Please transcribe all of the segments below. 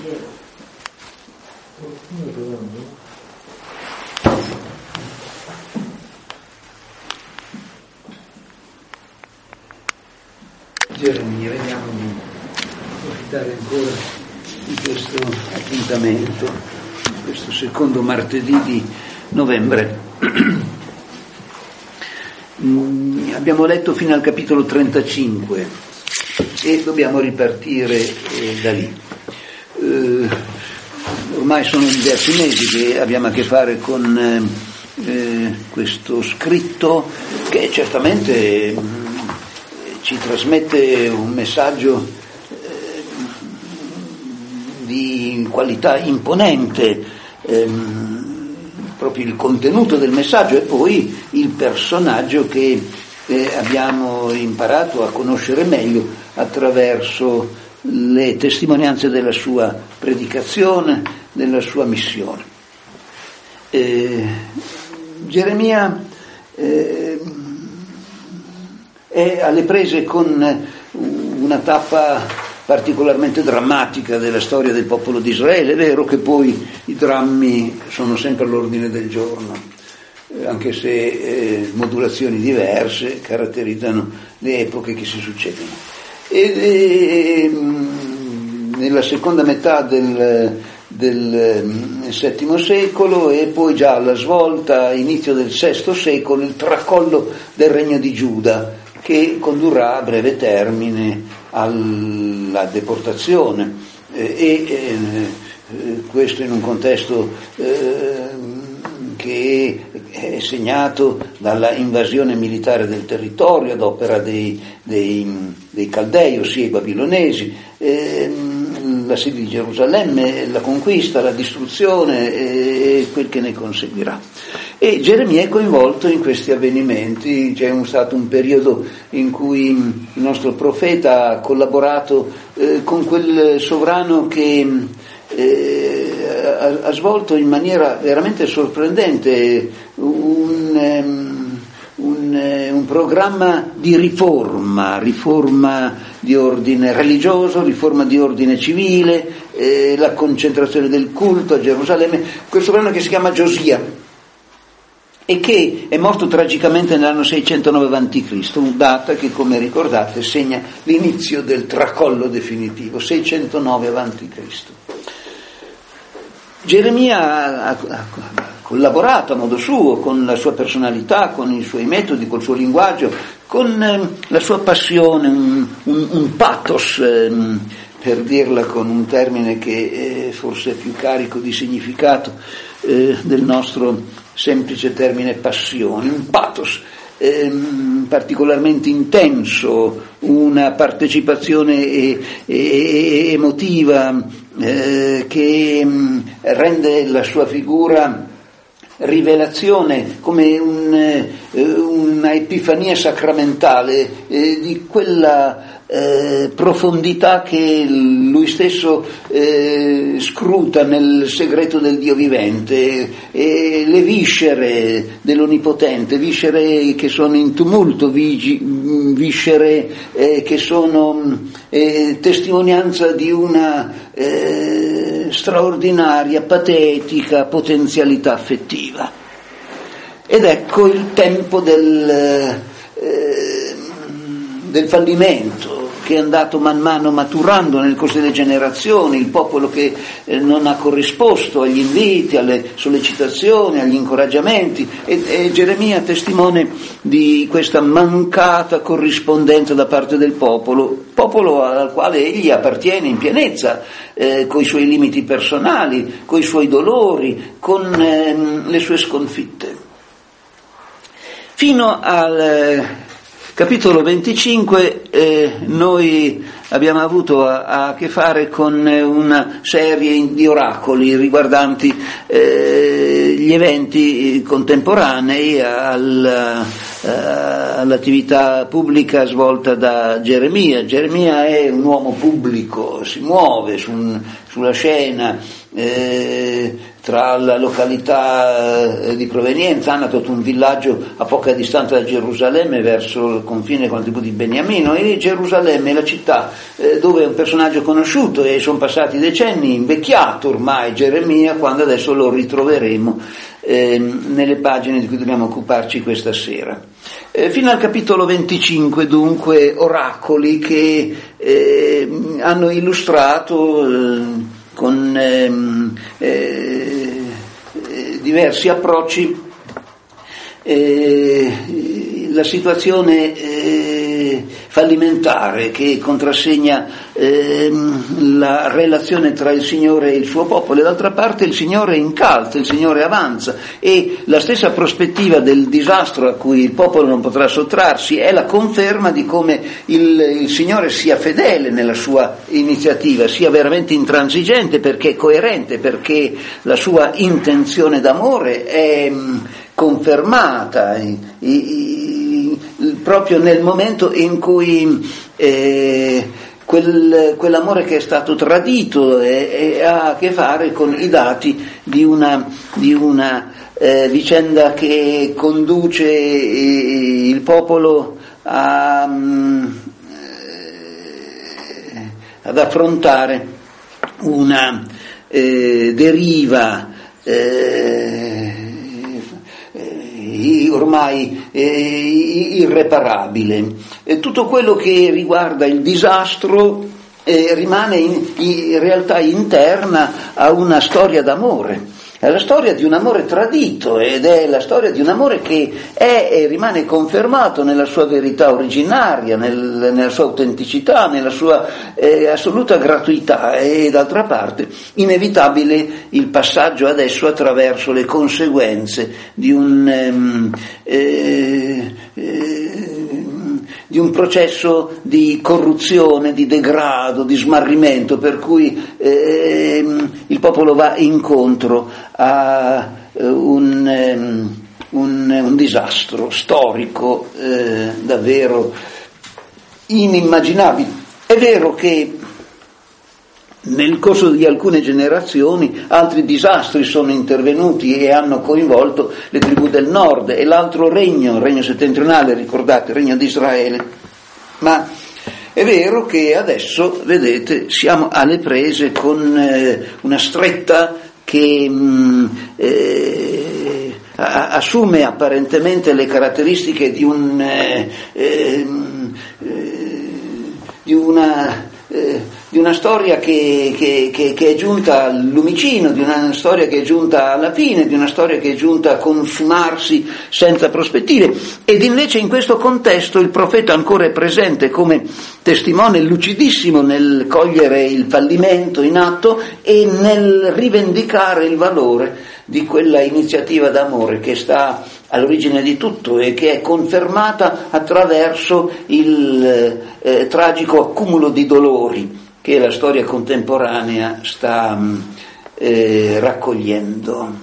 Geremia, vediamo di approfittare ancora di questo appuntamento, questo secondo martedì di novembre. Abbiamo letto fino al capitolo 35 e dobbiamo ripartire da lì. Ormai sono diversi mesi che abbiamo a che fare con questo scritto che certamente ci trasmette un messaggio di qualità imponente, proprio il contenuto del messaggio e poi il personaggio che abbiamo imparato a conoscere meglio attraverso le testimonianze della sua predicazione, della sua missione. Geremia è alle prese con una tappa particolarmente drammatica della storia del popolo di Israele. È vero che poi i drammi sono sempre all'ordine del giorno, anche se modulazioni diverse caratterizzano le epoche che si succedono. Nella seconda metà del VII secolo e poi già alla svolta, inizio del VI secolo, il tracollo del regno di Giuda, che condurrà a breve termine alla deportazione questo in un contesto che è segnato dalla invasione militare del territorio ad opera dei Caldei, ossia i babilonesi, l'assedio di Gerusalemme, la conquista, la distruzione e quel che ne conseguirà. E Geremia è coinvolto in questi avvenimenti. C'è stato un periodo in cui il nostro profeta ha collaborato con quel sovrano che ha svolto in maniera veramente sorprendente un programma di riforma di ordine religioso, riforma di ordine civile, la concentrazione del culto a Gerusalemme. Quel sovrano che si chiama Giosia e che è morto tragicamente nell'anno 609 a.C., data che, come ricordate, segna l'inizio del tracollo definitivo, 609 a.C. Geremia ha collaborato a modo suo, con la sua personalità, con i suoi metodi, col suo linguaggio, con la sua passione, un pathos, per dirla con un termine che forse è più carico di significato del nostro semplice termine passione, un pathos particolarmente intenso, una partecipazione emotiva che rende la sua figura rivelazione, come una epifania sacramentale di quella profondità che lui stesso scruta nel segreto del Dio vivente, le viscere dell'Onnipotente, viscere che sono in tumulto, viscere che sono testimonianza di una straordinaria, patetica potenzialità affettiva. Ed ecco il tempo del fallimento, che è andato man mano maturando nel corso delle generazioni, il popolo che non ha corrisposto agli inviti, alle sollecitazioni, agli incoraggiamenti, e Geremia testimone di questa mancata corrispondenza da parte del popolo al quale egli appartiene in pienezza, coi suoi limiti personali, coi suoi dolori, con le sue sconfitte. Fino al capitolo 25 noi abbiamo avuto a che fare con una serie di oracoli riguardanti gli eventi contemporanei all'attività pubblica svolta da Geremia. Geremia è un uomo pubblico, si muove sulla scena tra la località di provenienza, Anatot, un villaggio a poca distanza da Gerusalemme verso il confine con la tribù di Beniamino, e Gerusalemme è la città dove è un personaggio conosciuto, e sono passati decenni, invecchiato ormai Geremia, quando adesso lo ritroveremo nelle pagine di cui dobbiamo occuparci questa sera. Fino al capitolo 25 dunque oracoli che hanno illustrato con diversi approcci la situazione fallimentare che contrassegna la relazione tra il Signore e il suo popolo, e d'altra parte il Signore incalza, il Signore avanza, e la stessa prospettiva del disastro a cui il popolo non potrà sottrarsi è la conferma di come il Signore sia fedele nella sua iniziativa, sia veramente intransigente perché è coerente, perché la sua intenzione d'amore è confermata proprio nel momento in cui quell'amore che è stato tradito ha a che fare con i dati di una vicenda che conduce il popolo ad affrontare una deriva ormai irreparabile. Tutto quello che riguarda il disastro rimane in realtà interna a una storia d'amore. È la storia di un amore tradito, ed è la storia di un amore che è e rimane confermato nella sua verità originaria, nella sua autenticità, nella sua assoluta gratuità, e d'altra parte inevitabile il passaggio adesso attraverso le conseguenze di un processo di corruzione, di degrado, di smarrimento, per cui il popolo va incontro a un disastro storico davvero inimmaginabile. È vero che nel corso di alcune generazioni altri disastri sono intervenuti e hanno coinvolto le tribù del nord e l'altro regno, il regno settentrionale, ricordate, il regno di Israele. Ma è vero che adesso, vedete, siamo alle prese con una stretta che assume apparentemente le caratteristiche di una storia che è giunta al lumicino, di una storia che è giunta alla fine, di una storia che è giunta a consumarsi senza prospettive. Ed invece in questo contesto il profeta ancora è presente come testimone lucidissimo nel cogliere il fallimento in atto e nel rivendicare il valore di quella iniziativa d'amore che sta all'origine di tutto e che è confermata attraverso il tragico accumulo di dolori che la storia contemporanea sta raccogliendo.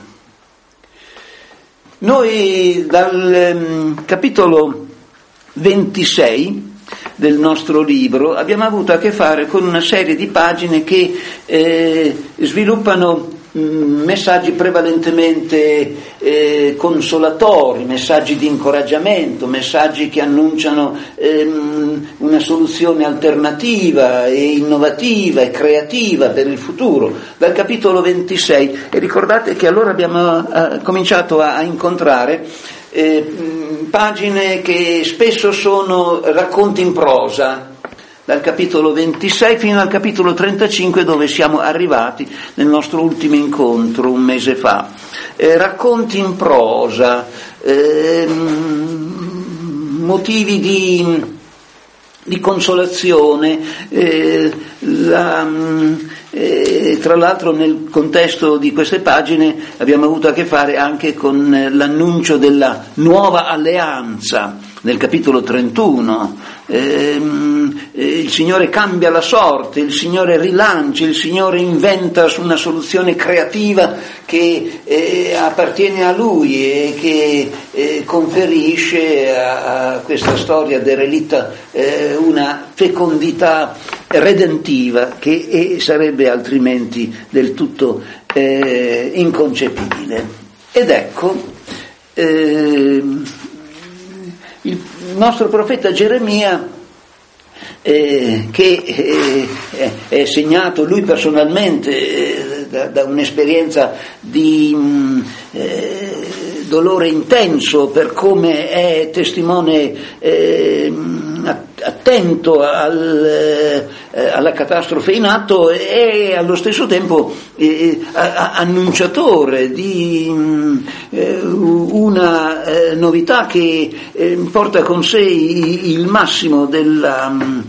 Noi dal capitolo 26 del nostro libro abbiamo avuto a che fare con una serie di pagine che sviluppano messaggi prevalentemente consolatori, messaggi di incoraggiamento, messaggi che annunciano una soluzione alternativa e innovativa e creativa per il futuro, dal capitolo 26. E ricordate che allora abbiamo cominciato a incontrare pagine che spesso sono racconti in prosa, dal capitolo 26 fino al capitolo 35, dove siamo arrivati nel nostro ultimo incontro un mese fa. Racconti in prosa, motivi di consolazione, tra l'altro nel contesto di queste pagine abbiamo avuto a che fare anche con l'annuncio della nuova alleanza nel capitolo 31, il Signore cambia la sorte, il Signore rilancia, il Signore inventa una soluzione creativa che appartiene a Lui e che conferisce a questa storia derelitta una fecondità redentiva che sarebbe altrimenti del tutto inconcepibile. Ed ecco, il nostro profeta Geremia, che è segnato lui personalmente da un'esperienza di dolore intenso, per come è testimone attento alla catastrofe in atto, e allo stesso tempo annunciatore di una novità che porta con sé il massimo della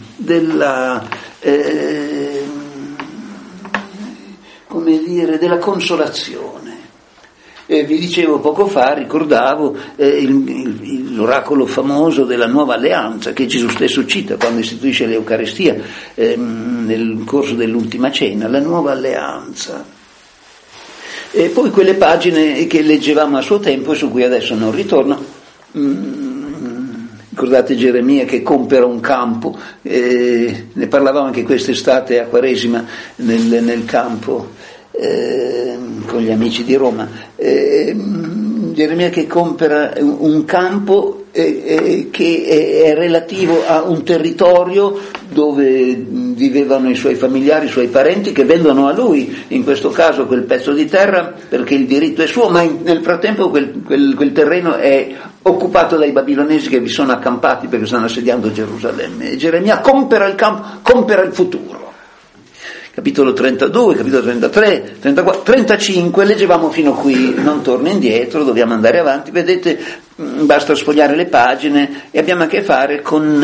consolazione. Vi dicevo poco fa, ricordavo l'oracolo famoso della nuova alleanza che Gesù stesso cita quando istituisce l'Eucaristia nel corso dell'ultima cena, la nuova alleanza. E poi quelle pagine che leggevamo a suo tempo e su cui adesso non ritorno. Ricordate Geremia che compera un campo, ne parlavamo anche quest'estate a Quaresima nel campo con gli amici di Roma. Geremia che compera un campo che è relativo a un territorio dove vivevano i suoi familiari, i suoi parenti, che vendono a lui, in questo caso, quel pezzo di terra, perché il diritto è suo, ma nel frattempo quel terreno è occupato dai babilonesi che vi sono accampati perché stanno assediando Gerusalemme. E Geremia compera il campo, compera il futuro. Capitolo 32, capitolo 33, 34, 35, leggevamo fino qui, non torno indietro, dobbiamo andare avanti, vedete, basta sfogliare le pagine e abbiamo a che fare con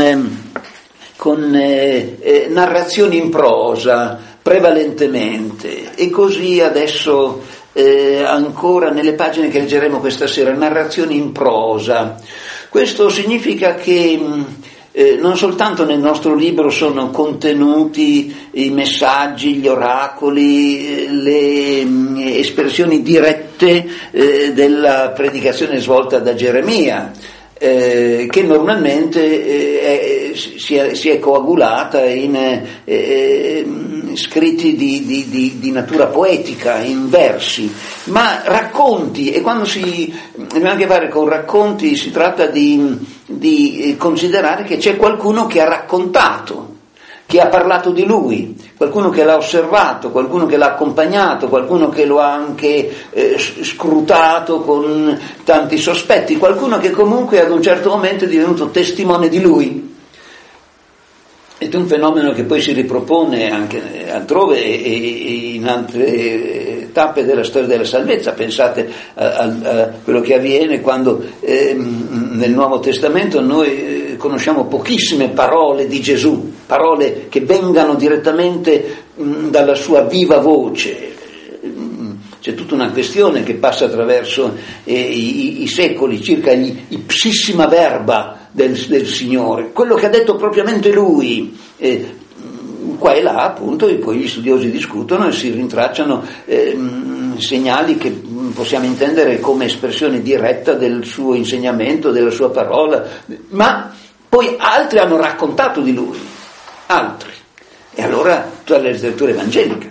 narrazioni in prosa, prevalentemente, e così adesso ancora nelle pagine che leggeremo questa sera, narrazioni in prosa. Questo significa che non soltanto nel nostro libro sono contenuti i messaggi, gli oracoli, le espressioni dirette della predicazione svolta da Geremia, che normalmente si è coagulata in scritti di natura poetica, in versi, ma racconti, e quando abbiamo a che fare con racconti si tratta di considerare che c'è qualcuno che ha raccontato, che ha parlato di lui, qualcuno che l'ha osservato, qualcuno che l'ha accompagnato, qualcuno che lo ha anche scrutato con tanti sospetti, qualcuno che comunque ad un certo momento è divenuto testimone di lui. Ed è un fenomeno che poi si ripropone anche altrove e in altre tappe della storia della salvezza. Pensate a quello che avviene quando nel Nuovo Testamento noi conosciamo pochissime parole di Gesù, parole che vengano direttamente dalla sua viva voce. C'è tutta una questione che passa attraverso i secoli circa i psissima verba del Signore, quello che ha detto propriamente Lui, qua e là appunto, e poi gli studiosi discutono e si rintracciano segnali che possiamo intendere come espressione diretta del suo insegnamento, della sua parola, ma poi altri hanno raccontato di Lui, altri, e allora tutta la letteratura evangelica.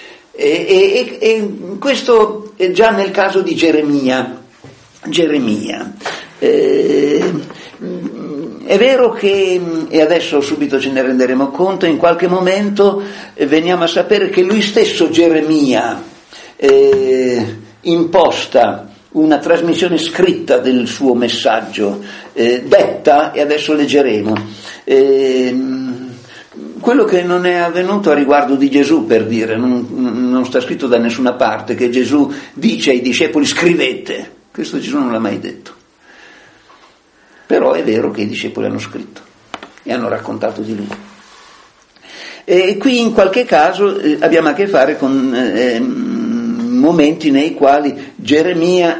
E questo è già nel caso di Geremia. È vero che, e adesso subito ce ne renderemo conto, in qualche momento veniamo a sapere che lui stesso, Geremia, imposta una trasmissione scritta del suo messaggio, detta, e adesso leggeremo. Quello che non è avvenuto a riguardo di Gesù, per dire, non sta scritto da nessuna parte che Gesù dice ai discepoli scrivete, questo Gesù non l'ha mai detto. Però è vero che i discepoli hanno scritto e hanno raccontato di lui. E qui in qualche caso abbiamo a che fare con momenti nei quali Geremia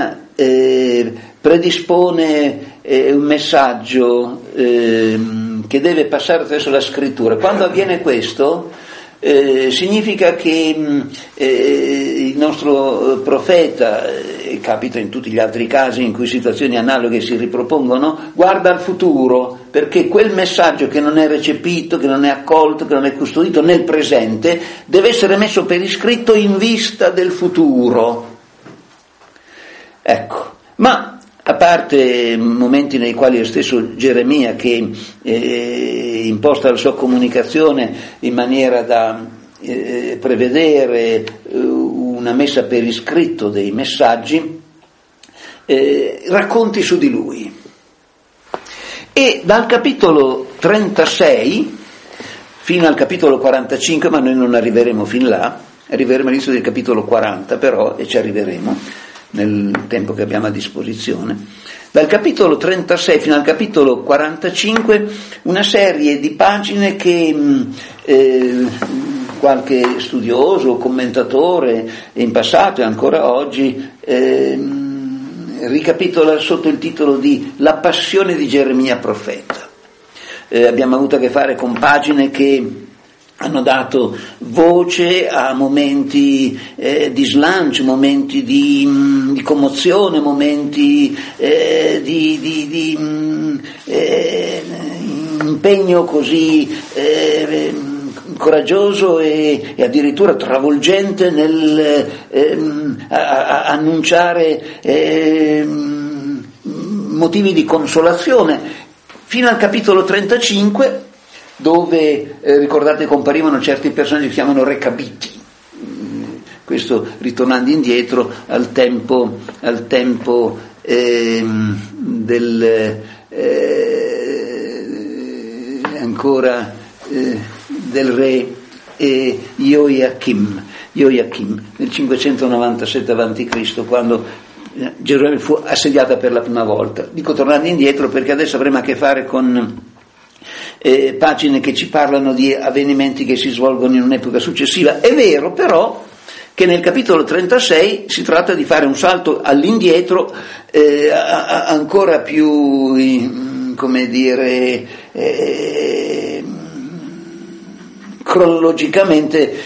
predispone un messaggio che che deve passare attraverso la scrittura. Quando avviene questo, significa che il nostro profeta, capita in tutti gli altri casi in cui situazioni analoghe si ripropongono, guarda al futuro, perché quel messaggio che non è recepito, che non è accolto, che non è custodito nel presente, deve essere messo per iscritto in vista del futuro. Ecco, ma a parte momenti nei quali lo stesso Geremia, che imposta la sua comunicazione in maniera da prevedere una messa per iscritto dei messaggi, racconti su di lui. E dal capitolo 36 fino al capitolo 45, ma noi non arriveremo fin là, arriveremo all'inizio del capitolo 40 però, e ci arriveremo nel tempo che abbiamo a disposizione. Dal capitolo 36 fino al capitolo 45 una serie di pagine che qualche studioso o commentatore in passato e ancora oggi ricapitola sotto il titolo di La passione di Geremia profeta. Abbiamo avuto a che fare con pagine che hanno dato voce a momenti di slancio, momenti di commozione, momenti di impegno così coraggioso e addirittura travolgente nel annunciare motivi di consolazione, fino al capitolo 35, dove ricordate comparivano certi personaggi che si chiamano recabiti, questo ritornando indietro al tempo del re Joachim nel 597 a.C., quando Gerusalemme fu assediata per la prima volta. Dico tornando indietro perché adesso avremo a che fare con pagine che ci parlano di avvenimenti che si svolgono in un'epoca successiva. È vero però che nel capitolo 36 si tratta di fare un salto all'indietro ancora più cronologicamente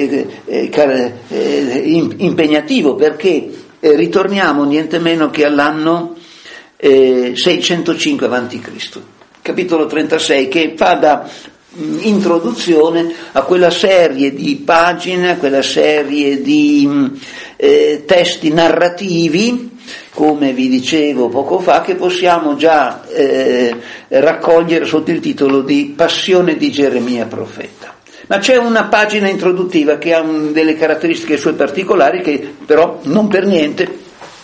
impegnativo, perché ritorniamo niente meno che all'anno 605 a.C., capitolo 36, che fa da introduzione a quella serie di pagine, a quella serie di testi narrativi, come vi dicevo poco fa, che possiamo già raccogliere sotto il titolo di Passione di Geremia profeta. Ma c'è una pagina introduttiva che ha delle caratteristiche sue particolari, che però non per niente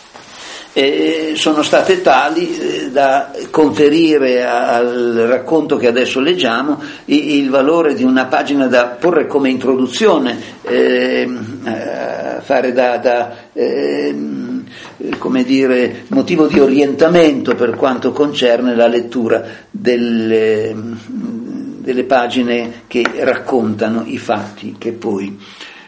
sono state tali da conferire al racconto che adesso leggiamo il valore di una pagina da porre come introduzione, fare motivo di orientamento per quanto concerne la lettura delle pagine che raccontano i fatti che poi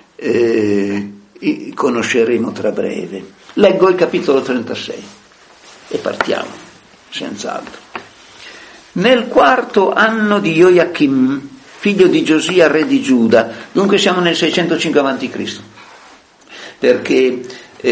conosceremo tra breve. Leggo il capitolo 36 e partiamo, senz'altro. Nel 4º anno di Joachim, figlio di Giosia, re di Giuda, dunque siamo nel 605 a.C., perché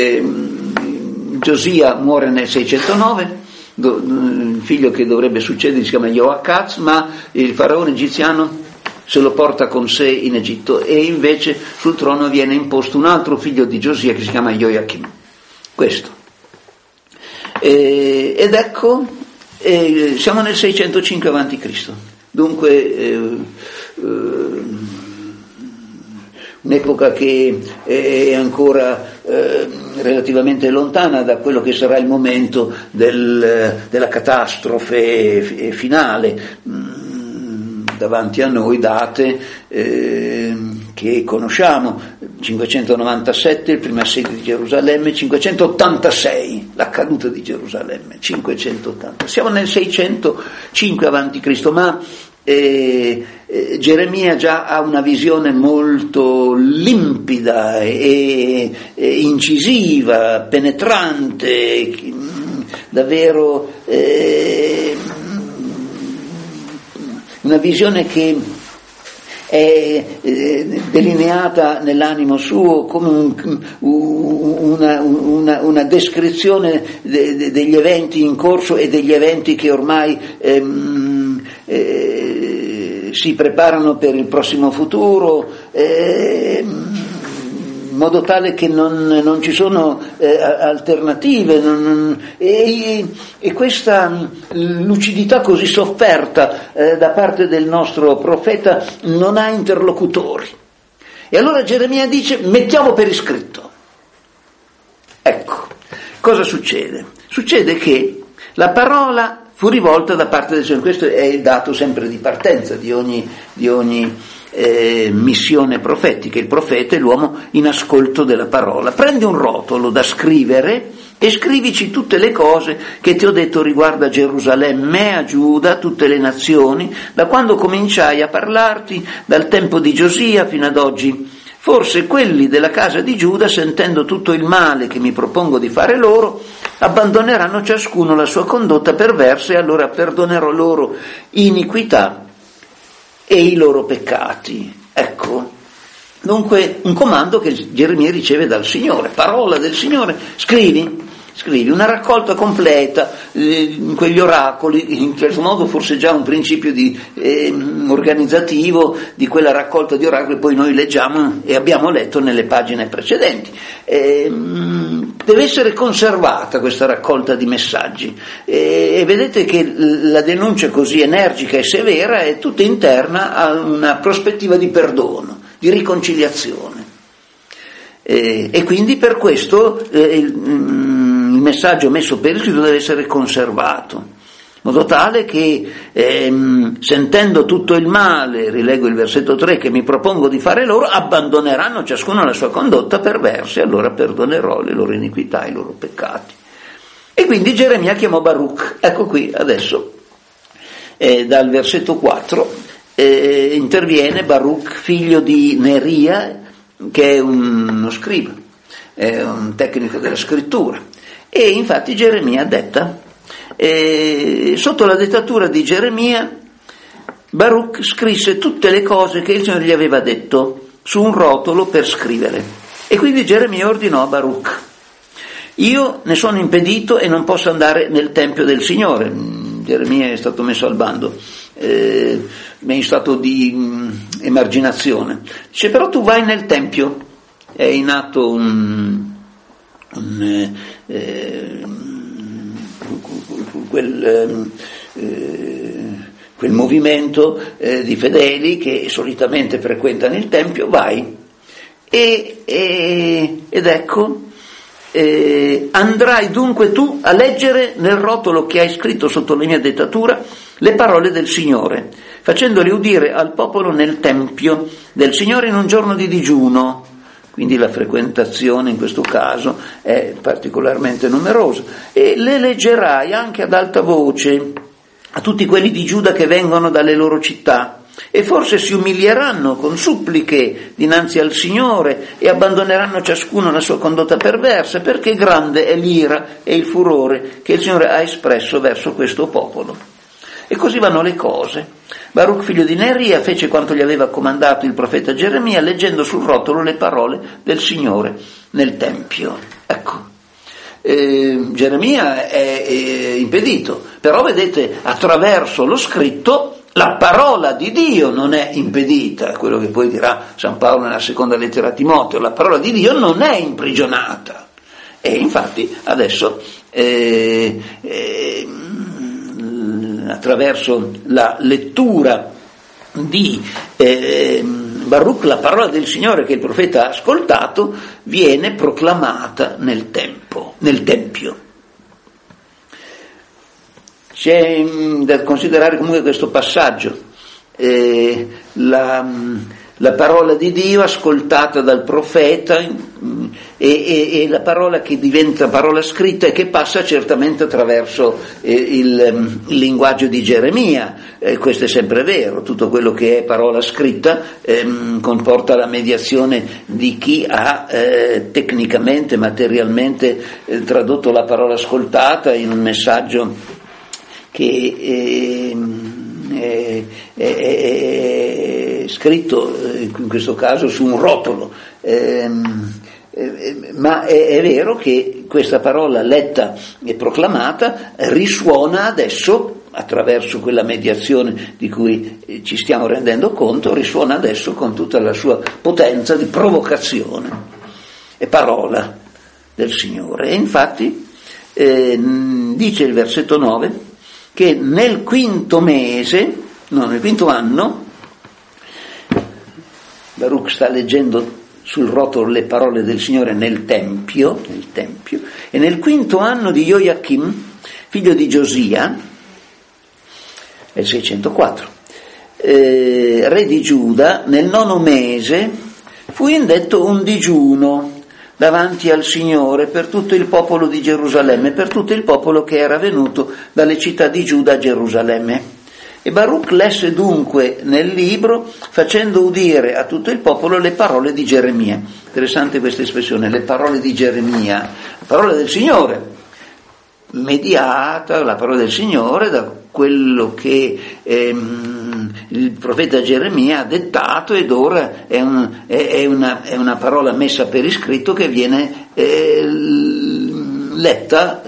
Giosia muore nel 609, il figlio che dovrebbe succedere si chiama Joachaz, ma il faraone egiziano se lo porta con sé in Egitto, e invece sul trono viene imposto un altro figlio di Giosia che si chiama Joachim. Questo. Ed ecco, siamo nel 605 a.C., dunque un'epoca che è ancora relativamente lontana da quello che sarà il momento della catastrofe finale. Davanti a noi date che conosciamo: 597 il primo assedio di Gerusalemme, 586 la caduta di Gerusalemme, 580. Siamo nel 605 a.C., ma Geremia già ha una visione molto limpida e incisiva, penetrante, davvero una visione che è delineata nell'animo suo come una descrizione degli eventi in corso e degli eventi che ormai si preparano per il prossimo futuro, in modo tale che non ci sono alternative, e questa lucidità così sofferta da parte del nostro profeta non ha interlocutori. E allora Geremia dice: mettiamo per iscritto. Ecco, cosa succede? Succede che la parola fu rivolta da parte del Signore. Questo è il dato sempre di partenza di ogni missione profetica. Il profeta è l'uomo in ascolto della parola. Prendi un rotolo da scrivere e scrivici tutte le cose che ti ho detto riguardo a Gerusalemme, a Giuda, tutte le nazioni, da quando cominciai a parlarti, dal tempo di Giosia fino ad oggi. Forse quelli della casa di Giuda, sentendo tutto il male che mi propongo di fare loro, abbandoneranno ciascuno la sua condotta perversa, e allora perdonerò loro iniquità e i loro peccati. Ecco, dunque un comando che Geremia riceve dal Signore, parola del Signore: scrivi una raccolta completa, quegli oracoli, in certo modo forse già un principio organizzativo di quella raccolta di oracoli, poi noi leggiamo e abbiamo letto nelle pagine precedenti. Deve essere conservata questa raccolta di messaggi, e vedete che la denuncia così energica e severa è tutta interna a una prospettiva di perdono, di riconciliazione, e quindi per questo il messaggio messo per iscritto deve essere conservato, in modo tale che sentendo tutto il male, rileggo il versetto 3, che mi propongo di fare loro, abbandoneranno ciascuno la sua condotta perversa, e allora perdonerò le loro iniquità e i loro peccati. E quindi Geremia chiamò Baruch. Ecco qui adesso dal versetto 4 interviene Baruch, figlio di Neria, che è uno scriba, è un tecnico della scrittura. E infatti Geremia detta, sotto la dettatura di Geremia, Baruch scrisse tutte le cose che il Signore gli aveva detto su un rotolo per scrivere. E quindi Geremia ordinò a Baruch: io ne sono impedito e non posso andare nel tempio del Signore. Geremia è stato messo al bando, è in stato di emarginazione. Dice: però tu vai nel tempio. È in atto quel movimento di fedeli che solitamente frequentano il tempio. Vai ed ecco, andrai dunque tu a leggere nel rotolo che hai scritto sotto la mia dettatura le parole del Signore, facendole udire al popolo nel tempio del Signore in un giorno di digiuno. Quindi la frequentazione in questo caso è particolarmente numerosa, e le leggerai anche ad alta voce a tutti quelli di Giuda che vengono dalle loro città, e forse si umilieranno con suppliche dinanzi al Signore e abbandoneranno ciascuno la sua condotta perversa, perché grande è l'ira e il furore che il Signore ha espresso verso questo popolo. E così vanno le cose. Baruch, figlio di Neria, fece quanto gli aveva comandato il profeta Geremia, leggendo sul rotolo le parole del Signore nel Tempio. Ecco, Geremia è impedito, però vedete, attraverso lo scritto la parola di Dio non è impedita, quello che poi dirà San Paolo nella seconda lettera a Timoteo: la parola di Dio non è imprigionata. E infatti adesso attraverso la lettura di Baruch, la parola del Signore che il profeta ha ascoltato viene proclamata nel Tempio. C'è da considerare comunque questo passaggio, la parola di Dio ascoltata dal profeta e la parola che diventa parola scritta e che passa certamente attraverso il linguaggio di Geremia. Questo è sempre vero, tutto quello che è parola scritta comporta la mediazione di chi ha tecnicamente, materialmente tradotto la parola ascoltata in un messaggio che scritto in questo caso su un rotolo, ma è vero che questa parola letta e proclamata risuona adesso, attraverso quella mediazione di cui ci stiamo rendendo conto, risuona adesso con tutta la sua potenza di provocazione. È parola del Signore. E infatti dice il versetto 9 che nel quinto anno, Baruch sta leggendo sul rotolo le parole del Signore nel tempio, e nel quinto anno di Joachim, figlio di Giosia, è il 604, re di Giuda, nel 9° mese fu indetto un digiuno davanti al Signore per tutto il popolo di Gerusalemme, per tutto il popolo che era venuto dalle città di Giuda a Gerusalemme. E Baruch lesse dunque nel libro, facendo udire a tutto il popolo le parole di Geremia. Interessante questa espressione, le parole di Geremia, la parola del Signore, mediata, la parola del Signore, da quello che il profeta Geremia ha dettato, ed ora è una parola messa per iscritto che viene letta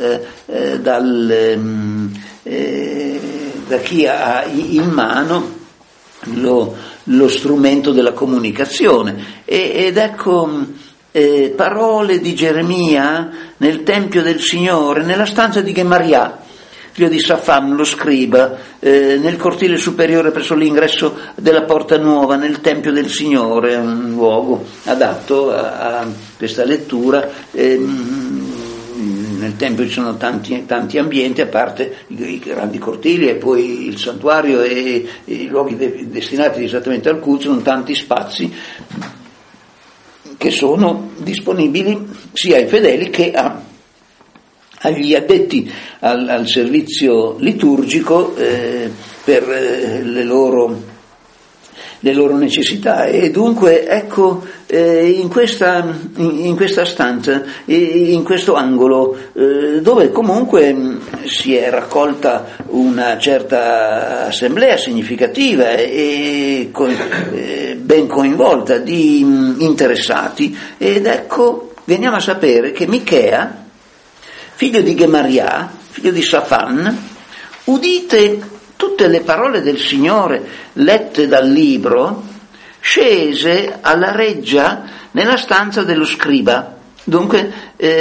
da chi ha in mano lo strumento della comunicazione. Ed ecco parole di Geremia nel tempio del Signore, nella stanza di Gemaria, figlio di Safan, lo scriba, nel cortile superiore presso l'ingresso della porta nuova, nel tempio del Signore, un luogo adatto a questa lettura. Nel tempio ci sono tanti ambienti, a parte i grandi cortili e poi il santuario e i luoghi destinati esattamente al culto, sono tanti spazi che sono disponibili sia ai fedeli che agli addetti al servizio liturgico per le loro necessità. E dunque ecco in questa stanza, in questo angolo dove comunque si è raccolta una certa assemblea significativa e ben coinvolta di interessati, ed ecco veniamo a sapere che Michea, figlio di Gemaria, figlio di Safan, udite tutte le parole del Signore lette dal libro, scese alla reggia nella stanza dello scriba. Dunque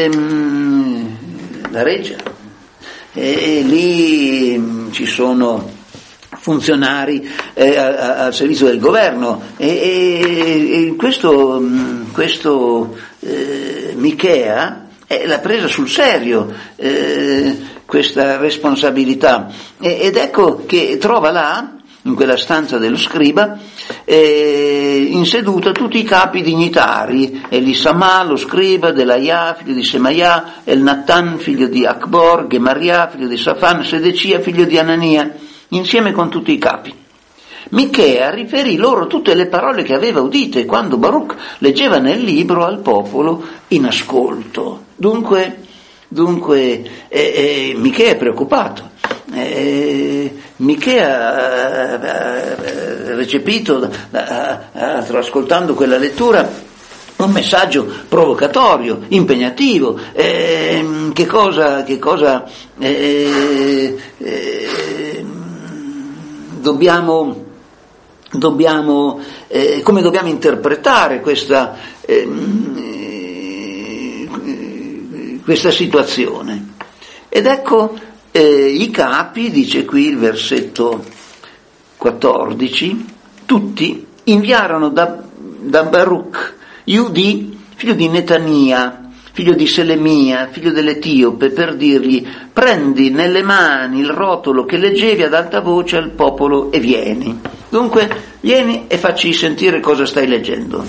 la reggia, e lì ci sono funzionari al servizio del governo, e questo Michea l'ha presa sul serio questa responsabilità, ed ecco che trova là, in quella stanza dello scriba, in seduta tutti i capi dignitari: Elisama, lo scriba, Delaia, figlio di Semaia, Elnatan, figlio di Akbor, Gemaria, figlio di Safan, Sedecia, figlio di Anania, insieme con tutti i capi. Michea riferì loro tutte le parole che aveva udite quando Baruch leggeva nel libro al popolo in ascolto. Dunque Michea è preoccupato. Michea ha recepito, ascoltando quella lettura, un messaggio provocatorio, impegnativo. Che cosa come dobbiamo interpretare questa situazione? Ed ecco i capi, dice qui il versetto 14, tutti inviarono da Baruch Iudi, figlio di Netania, figlio di Selemia, figlio dell'Etiope, per dirgli: prendi nelle mani il rotolo che leggevi ad alta voce al popolo e vieni. Dunque vieni e facci sentire cosa stai leggendo.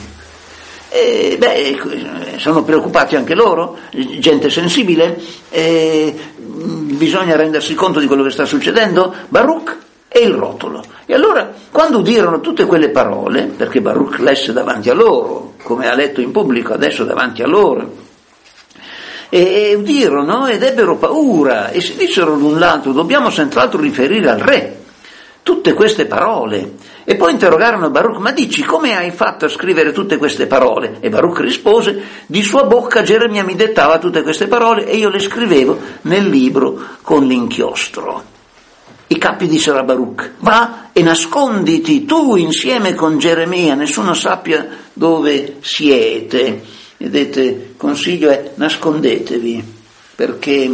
Sono preoccupati anche loro, gente sensibile, bisogna rendersi conto di quello che sta succedendo. Baruch e il rotolo. E allora, quando udirono tutte quelle parole, perché Baruch lesse davanti a loro, come ha letto in pubblico adesso davanti a loro, e udirono ed ebbero paura e si dissero l'un l'altro: dobbiamo senz'altro riferire al re tutte queste parole. E poi interrogarono Baruch: ma dici, come hai fatto a scrivere tutte queste parole? E Baruch rispose: di sua bocca Geremia mi dettava tutte queste parole e io le scrivevo nel libro con l'inchiostro. I capi dissero a Baruch: va e nasconditi tu insieme con Geremia, nessuno sappia dove siete. Vedete, il consiglio è: nascondetevi, perché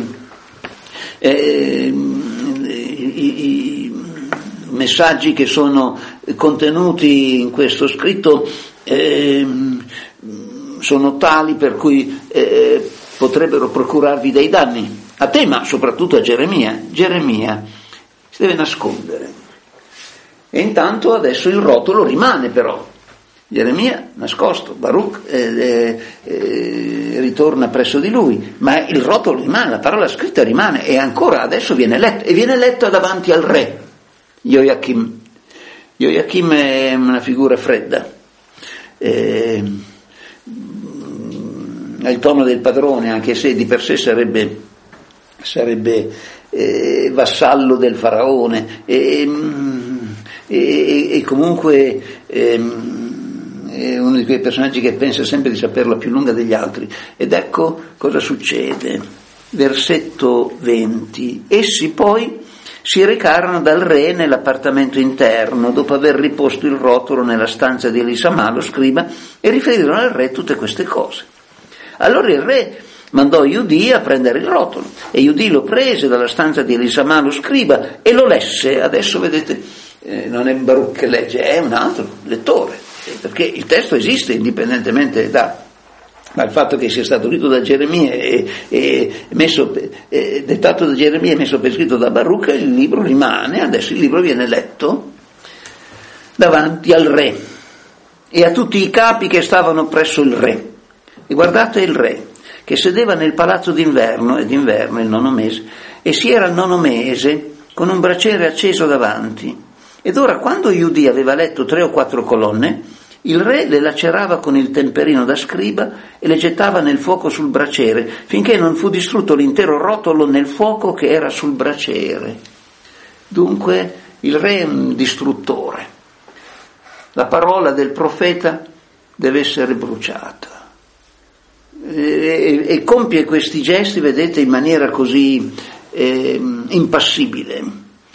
i messaggi che sono contenuti in questo scritto sono tali per cui potrebbero procurarvi dei danni a te, ma soprattutto a Geremia. Geremia si deve nascondere, e intanto adesso il rotolo rimane, però Geremia nascosto, Baruch ritorna presso di lui, ma il rotolo rimane, la parola scritta rimane, e ancora adesso viene letto, e viene letto davanti al re Joachim. Joachim è una figura fredda, ha il tono del padrone, anche se di per sé sarebbe vassallo del faraone, e comunque è uno di quei personaggi che pensa sempre di saperla più lunga degli altri. Ed ecco cosa succede. Versetto 20: essi poi si recarono dal re nell'appartamento interno, dopo aver riposto il rotolo nella stanza di Elisama lo scriba, e riferirono al re tutte queste cose. Allora il re mandò Iudì a prendere il rotolo, e Iudì lo prese dalla stanza di Elisama lo scriba e lo lesse. Adesso vedete, non è Baruch che legge, è un altro lettore, perché il testo esiste indipendentemente dal fatto che sia stato scritto da Geremia e dettato da Geremia e messo per scritto da Baruch. Il libro rimane, adesso il libro viene letto davanti al re e a tutti i capi che stavano presso il re. E guardate il re che sedeva nel palazzo d'inverno, ed inverno il 9° mese, e si era al 9° mese con un braciere acceso davanti. Ed ora, quando Iudì aveva letto 3 o 4 colonne, il re le lacerava con il temperino da scriba e le gettava nel fuoco sul braciere, finché non fu distrutto l'intero rotolo nel fuoco che era sul braciere. Dunque il re è un distruttore. La parola del profeta deve essere bruciata. E compie questi gesti, vedete, in maniera così impassibile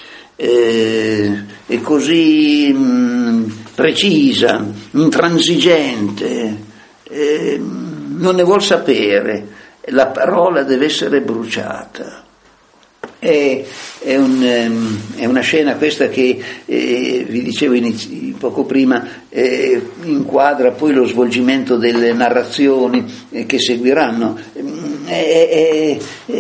e così precisa, intransigente, non ne vuol sapere. La parola deve essere bruciata. È una scena questa che vi dicevo poco prima, inquadra poi lo svolgimento delle narrazioni che seguiranno. È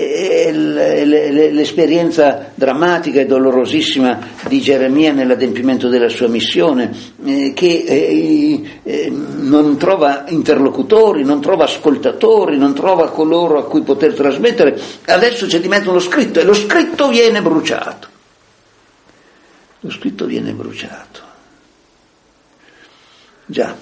l'esperienza drammatica e dolorosissima di Geremia nell'adempimento della sua missione, che non trova interlocutori, non trova ascoltatori, non trova coloro a cui poter trasmettere. Adesso c'è di mezzo lo scritto, e lo scritto viene bruciato. Lo scritto viene bruciato. Già.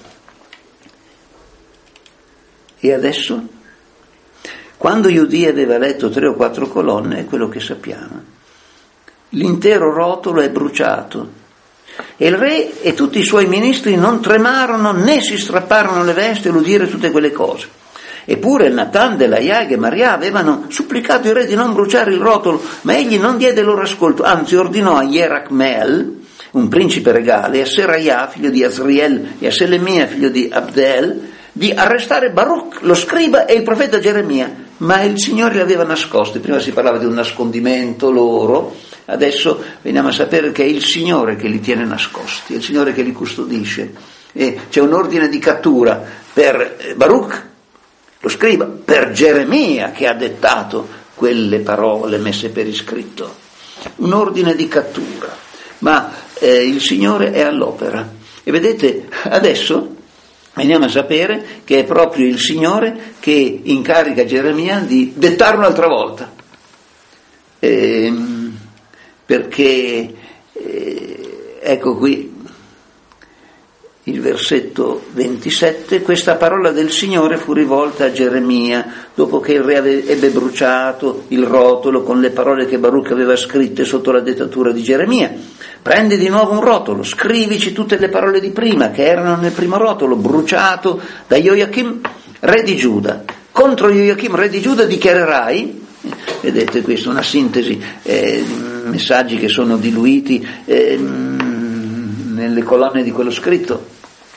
E adesso? Quando Iudì aveva letto 3 o 4 colonne, è quello che sappiamo, l'intero rotolo è bruciato, e il re e tutti i suoi ministri non tremarono né si strapparono le vesti all'udire tutte quelle cose. Eppure Natan, Delaiah e Maria avevano supplicato il re di non bruciare il rotolo, ma egli non diede loro ascolto, anzi ordinò a Yerachmeel, un principe regale, a Seraiah, figlio di Azriel, e a Selemia, figlio di Abdel, di arrestare Baruch, lo scriba, e il profeta Geremia, ma il Signore li aveva nascosti. Prima si parlava di un nascondimento loro, adesso veniamo a sapere che è il Signore che li tiene nascosti, è il Signore che li custodisce. E c'è un ordine di cattura per Baruch, lo scriba, per Geremia che ha dettato quelle parole messe per iscritto. Un ordine di cattura, ma il Signore è all'opera. E vedete, adesso veniamo a sapere che è proprio il Signore che incarica Geremia di dettare un'altra volta, perché ecco qui il versetto 27, questa parola del Signore fu rivolta a Geremia, dopo che il re ebbe bruciato il rotolo con le parole che Baruch aveva scritte sotto la dettatura di Geremia. Prendi di nuovo un rotolo, scrivici tutte le parole di prima che erano nel primo rotolo, bruciato da Joachim, re di Giuda. Contro Joachim, re di Giuda, dichiarerai, vedete questa è una sintesi, messaggi che sono diluiti nelle colonne di quello scritto.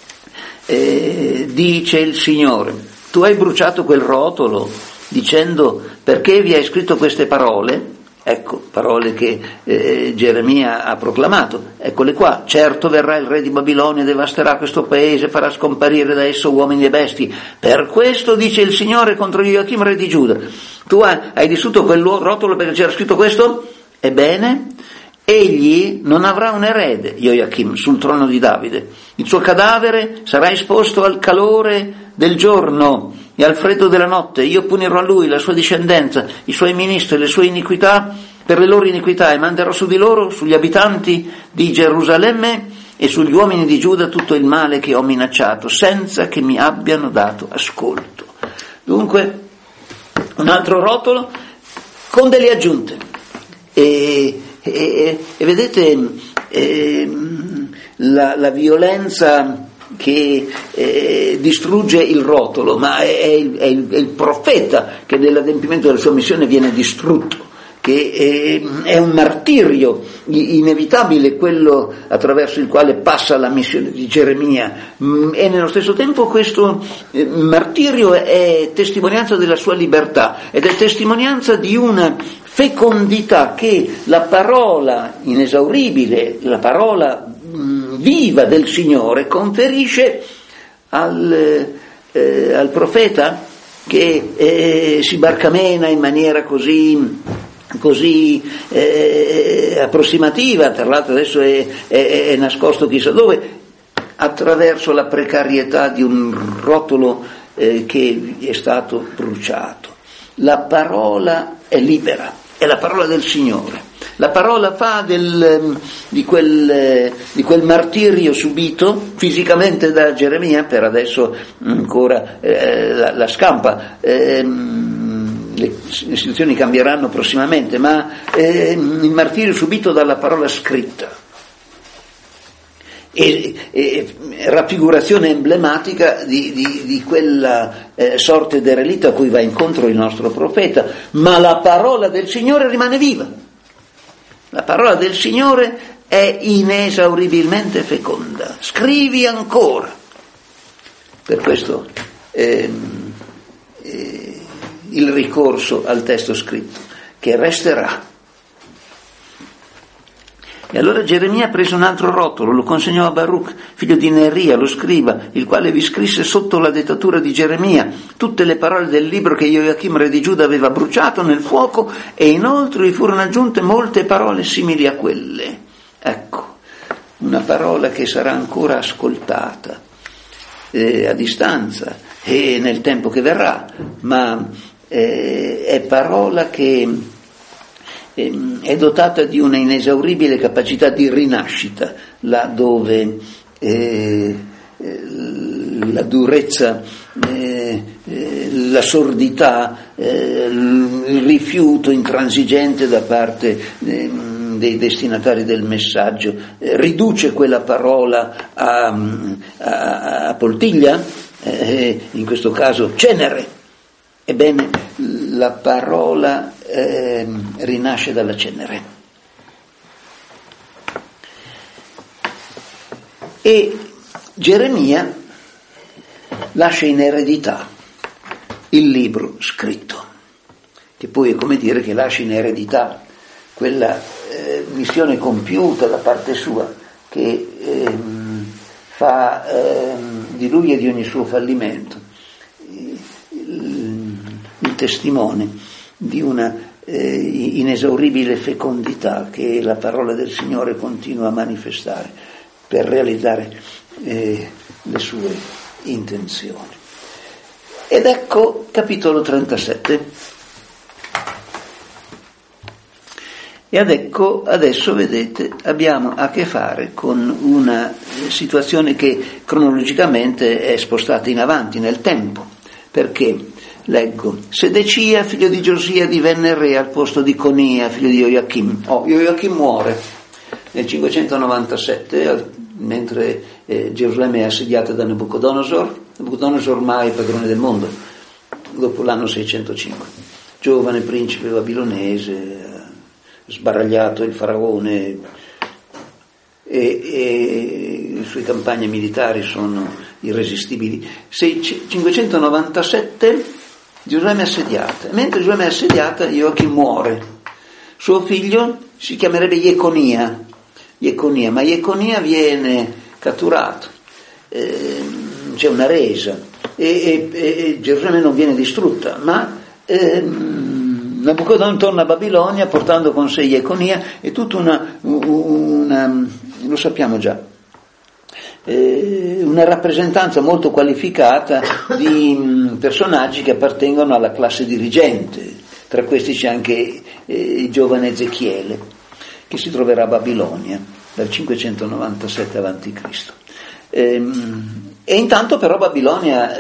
Dice il Signore, tu hai bruciato quel rotolo dicendo perché vi hai scritto queste parole, ecco, parole che Geremia ha proclamato, eccole qua, certo verrà il re di Babilonia, devasterà questo paese, farà scomparire da esso uomini e bestie, per questo dice il Signore contro Joachim re di Giuda, tu hai distrutto quel rotolo perché c'era scritto questo? Ebbene, egli non avrà un erede, Joachim, sul trono di Davide. Il suo cadavere sarà esposto al calore del giorno e al freddo della notte. Io punirò a lui, la sua discendenza, i suoi ministri, le sue iniquità, per le loro iniquità, e manderò su di loro, sugli abitanti di Gerusalemme e sugli uomini di Giuda, tutto il male che ho minacciato, senza che mi abbiano dato ascolto. Dunque, un altro rotolo con delle aggiunte. E vedete la violenza che distrugge il rotolo, ma è il profeta che nell'adempimento della sua missione viene distrutto, che è un martirio inevitabile quello attraverso il quale passa la missione di Geremia, e nello stesso tempo questo martirio è testimonianza della sua libertà ed è testimonianza di una fecondità che la parola inesauribile, la parola viva del Signore conferisce al profeta che si barcamena in maniera così approssimativa, tra l'altro adesso è nascosto chissà dove, attraverso la precarietà di un rotolo che è stato bruciato. La parola è libera, è la parola del Signore. La parola fa di quel martirio subito fisicamente da Geremia, per adesso ancora la scampa, le situazioni cambieranno prossimamente, ma il martirio subito dalla parola scritta. E raffigurazione emblematica di quella sorte derelitta a cui va incontro il nostro profeta, ma la parola del Signore rimane viva. La parola del Signore è inesauribilmente feconda. Scrivi ancora. Per questo il ricorso al testo scritto, che resterà. E allora Geremia prese un altro rotolo, lo consegnò a Baruch, figlio di Neria, lo scriba, il quale vi scrisse sotto la dettatura di Geremia tutte le parole del libro che Joachim re di Giuda aveva bruciato nel fuoco, e inoltre vi furono aggiunte molte parole simili a quelle. Ecco, una parola che sarà ancora ascoltata a distanza e nel tempo che verrà, ma è parola che è dotata di una inesauribile capacità di rinascita, laddove la durezza, la sordità, il rifiuto intransigente da parte dei destinatari del messaggio riduce quella parola a poltiglia, in questo caso cenere. Ebbene, la parola rinasce dalla cenere. E Geremia lascia in eredità il libro scritto, che poi è come dire che lascia in eredità quella missione compiuta da parte sua, che fa di lui e di ogni suo fallimento il testimone di una inesauribile fecondità che la parola del Signore continua a manifestare per realizzare le sue intenzioni. Ed ecco capitolo 37. E adesso vedete, abbiamo a che fare con una situazione che cronologicamente è spostata in avanti nel tempo, perché leggo: Sedecia, figlio di Giosia, divenne re al posto di Conia, figlio di Joachim. Joachim muore nel 597, mentre Gerusalemme è assediata da Nabucodonosor ormai è padrone del mondo, dopo l'anno 605. Giovane principe babilonese, sbaragliato il faraone, e le sue campagne militari sono irresistibili. 597 Gerusalemme è assediata, mentre Gerusalemme è assediata Joachim muore. Suo figlio si chiamerebbe Jeconia, ma Jeconia viene catturato, c'è una resa e Gerusalemme non viene distrutta, ma Nabucodonosor torna a Babilonia portando con sé Jeconia e tutta una lo sappiamo già, una rappresentanza molto qualificata di personaggi che appartengono alla classe dirigente. Tra questi c'è anche il giovane Ezechiele, che si troverà a Babilonia dal 597 a.C. E intanto però Babilonia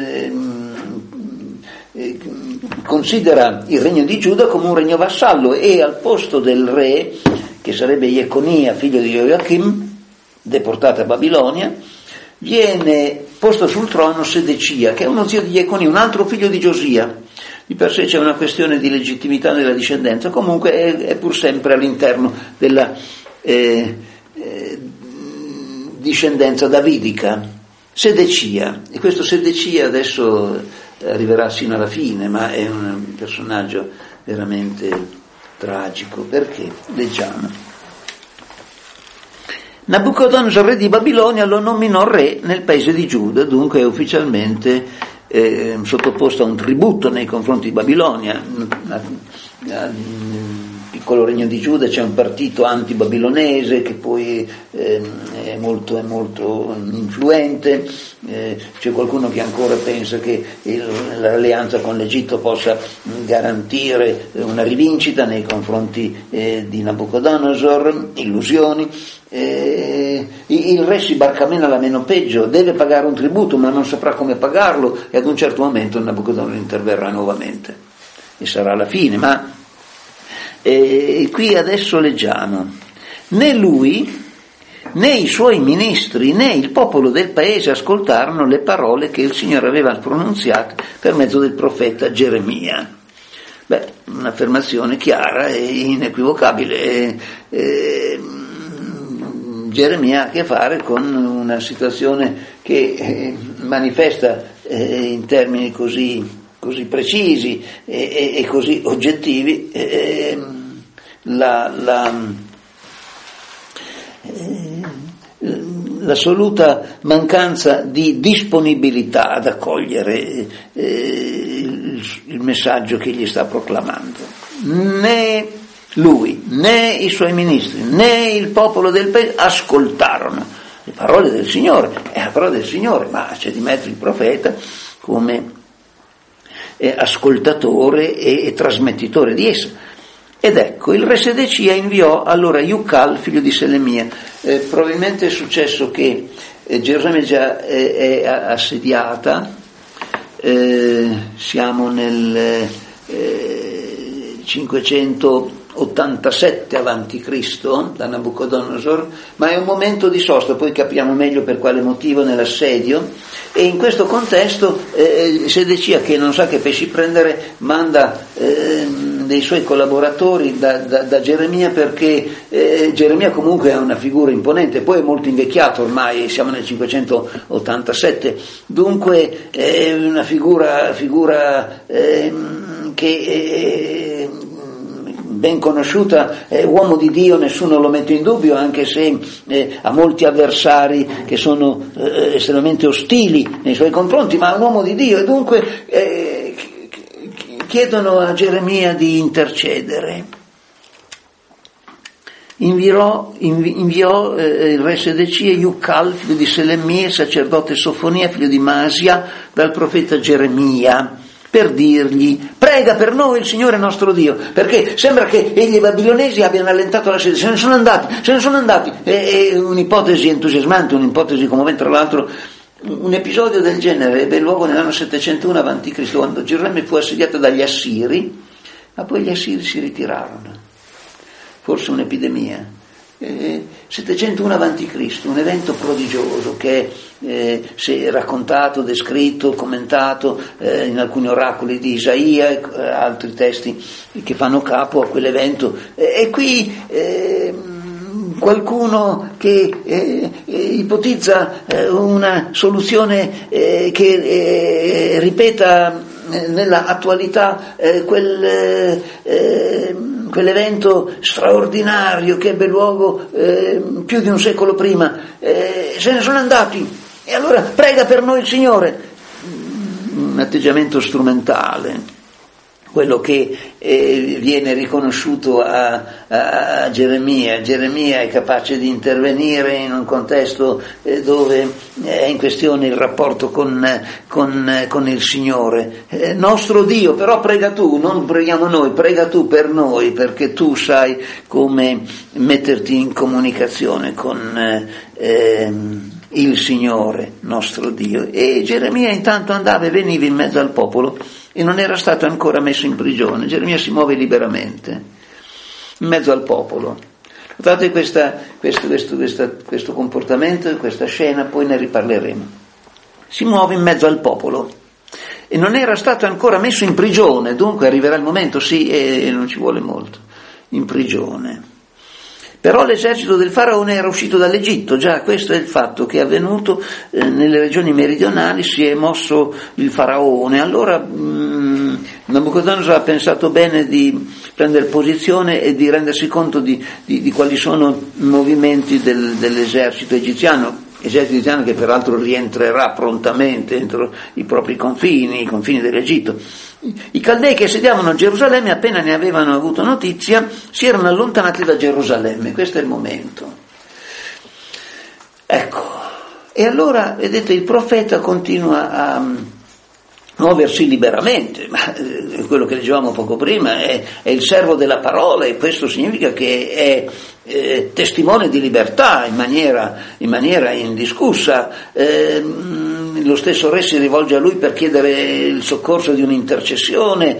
considera il regno di Giuda come un regno vassallo, e al posto del re, che sarebbe Jeconia, figlio di Joachim, deportato a Babilonia, viene posto sul trono Sedecia, che è uno zio di Jeconia, un altro figlio di Giosia. Di per sé c'è una questione di legittimità nella discendenza, comunque è pur sempre all'interno della discendenza davidica. Sedecia, e questo Sedecia adesso arriverà sino alla fine, ma è un personaggio veramente tragico. Perché? Leggiamo. Nabucodonosor, re di Babilonia, lo nominò re nel paese di Giuda, dunque è ufficialmente sottoposto a un tributo nei confronti di Babilonia. Nel piccolo regno di Giuda c'è un partito anti-babilonese che poi è molto influente, c'è qualcuno che ancora pensa che l'alleanza con l'Egitto possa garantire una rivincita nei confronti di Nabucodonosor, illusioni. Il re si barcamena la meno peggio, deve pagare un tributo ma non saprà come pagarlo, e ad un certo momento Nabucodonosor interverrà nuovamente e sarà la fine. Ma qui adesso leggiamo: né lui né i suoi ministri né il popolo del paese ascoltarono le parole che il Signore aveva pronunziate per mezzo del profeta Geremia. Un'affermazione chiara e inequivocabile. Geremia ha a che fare con una situazione che manifesta in termini così precisi e così oggettivi l'assoluta mancanza di disponibilità ad accogliere il messaggio che gli sta proclamando. Né lui, né i suoi ministri, né il popolo del paese ascoltarono le parole del Signore. È la parola del Signore, ma c'è di mezzo il profeta come ascoltatore e trasmettitore di essa. Ed ecco, il re Sedecia inviò allora Iucal, figlio di Selemia. Probabilmente è successo che Gerusalemme già è assediata, siamo nel 587 avanti Cristo da Nabucodonosor, ma è un momento di sosta, poi capiamo meglio per quale motivo nell'assedio. E in questo contesto Sedecia, che non sa che pesci prendere, manda dei suoi collaboratori da Geremia, perché Geremia comunque è una figura imponente, poi è molto invecchiato ormai, siamo nel 587, dunque è una figura che ben conosciuta, uomo di Dio, nessuno lo mette in dubbio, anche se ha molti avversari che sono estremamente ostili nei suoi confronti, ma è un uomo di Dio, e dunque chiedono a Geremia di intercedere. Inviò il re Sedecia Iucal, figlio di Selemia, sacerdote Sofonia, figlio di Masia, dal profeta Geremia, per dirgli: prega per noi il Signore nostro Dio, perché sembra che i babilonesi abbiano allentato la sede, se ne sono andati, è un'ipotesi entusiasmante, un'ipotesi commovente. Tra l'altro un episodio del genere ebbe luogo nell'anno 701 a.C., quando Gerusalemme fu assediata dagli Assiri, ma poi gli Assiri si ritirarono, forse un'epidemia. 701 a.C., un evento prodigioso che si è raccontato, descritto, commentato in alcuni oracoli di Isaia e altri testi che fanno capo a quell'evento. E qui qualcuno che ipotizza una soluzione che ripeta nella attualità quell'evento straordinario che ebbe luogo più di un secolo prima. Se ne sono andati, e allora prega per noi il Signore. Un atteggiamento strumentale, quello che viene riconosciuto a Geremia. Geremia è capace di intervenire in un contesto dove è in questione il rapporto con il Signore. Nostro Dio, però prega tu, non preghiamo noi, prega tu per noi, perché tu sai come metterti in comunicazione con il Signore nostro Dio. E Geremia intanto andava e veniva in mezzo al popolo e non era stato ancora messo in prigione. Geremia si muove liberamente in mezzo al popolo. Notate questo comportamento, questa scena, poi ne riparleremo. Si muove in mezzo al popolo e non era stato ancora messo in prigione, dunque arriverà il momento, sì, e non ci vuole molto, in prigione. Però l'esercito del faraone era uscito dall'Egitto, già questo è il fatto che è avvenuto nelle regioni meridionali, si è mosso il faraone. Allora Nabucodonosor ha pensato bene di prendere posizione e di rendersi conto di quali sono i movimenti dell'esercito egiziano che peraltro rientrerà prontamente entro i propri confini, i confini dell'Egitto. I Caldei che sediavano a Gerusalemme, appena ne avevano avuto notizia, si erano allontanati da Gerusalemme. Questo è il momento. Ecco, e allora, vedete, il profeta continua a muoversi liberamente, ma quello che leggevamo poco prima è il servo della parola, e questo significa che è testimone di libertà in maniera indiscussa. Lo stesso re si rivolge a lui per chiedere il soccorso di un'intercessione,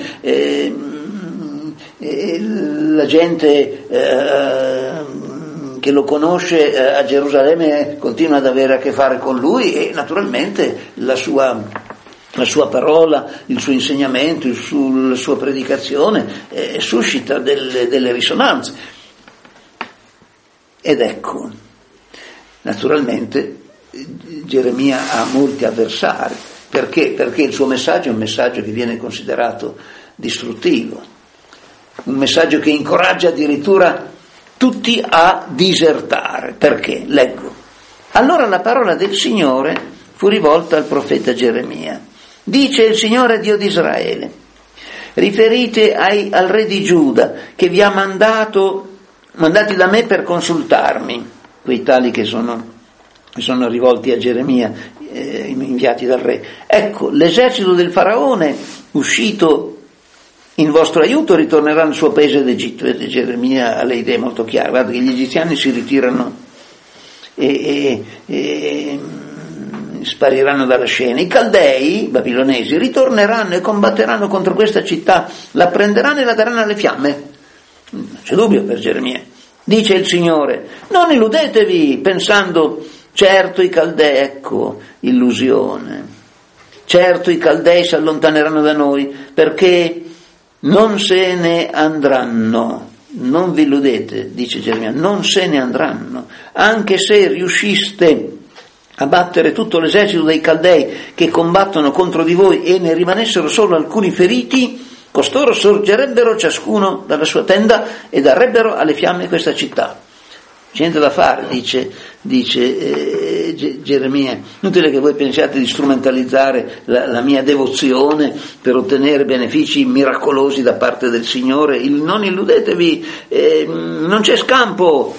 la gente che lo conosce a Gerusalemme continua ad avere a che fare con lui, e naturalmente la sua parola, il suo insegnamento, la sua predicazione suscita delle risonanze. Ed ecco, naturalmente Geremia ha molti avversari. Perché? Perché il suo messaggio è un messaggio che viene considerato distruttivo, un messaggio che incoraggia addirittura tutti a disertare. Perché? Leggo. Allora la parola del Signore fu rivolta al profeta Geremia. Dice il Signore Dio di Israele: riferite al re di Giuda che vi ha mandati da me per consultarmi, quei tali che sono rivolti a Geremia, inviati dal re. Ecco, l'esercito del faraone, uscito in vostro aiuto, ritornerà nel suo paese d'Egitto. E Geremia ha le idee molto chiare. Guarda che gli egiziani si ritirano e spariranno dalla scena. I Caldei, babilonesi, ritorneranno e combatteranno contro questa città, la prenderanno e la daranno alle fiamme. Non c'è dubbio per Geremia. Dice il Signore: non illudetevi pensando, certo i Caldei, ecco, illusione, certo i Caldei si allontaneranno da noi, perché non se ne andranno. Non vi illudete, dice Geremia, non se ne andranno, anche se riusciste a battere tutto l'esercito dei Caldei che combattono contro di voi e ne rimanessero solo alcuni feriti, costoro sorgerebbero ciascuno dalla sua tenda e darebbero alle fiamme questa città. C'è niente da fare, dice Geremia. Inutile che voi pensiate di strumentalizzare la mia devozione per ottenere benefici miracolosi da parte del Signore. Non illudetevi, non c'è scampo.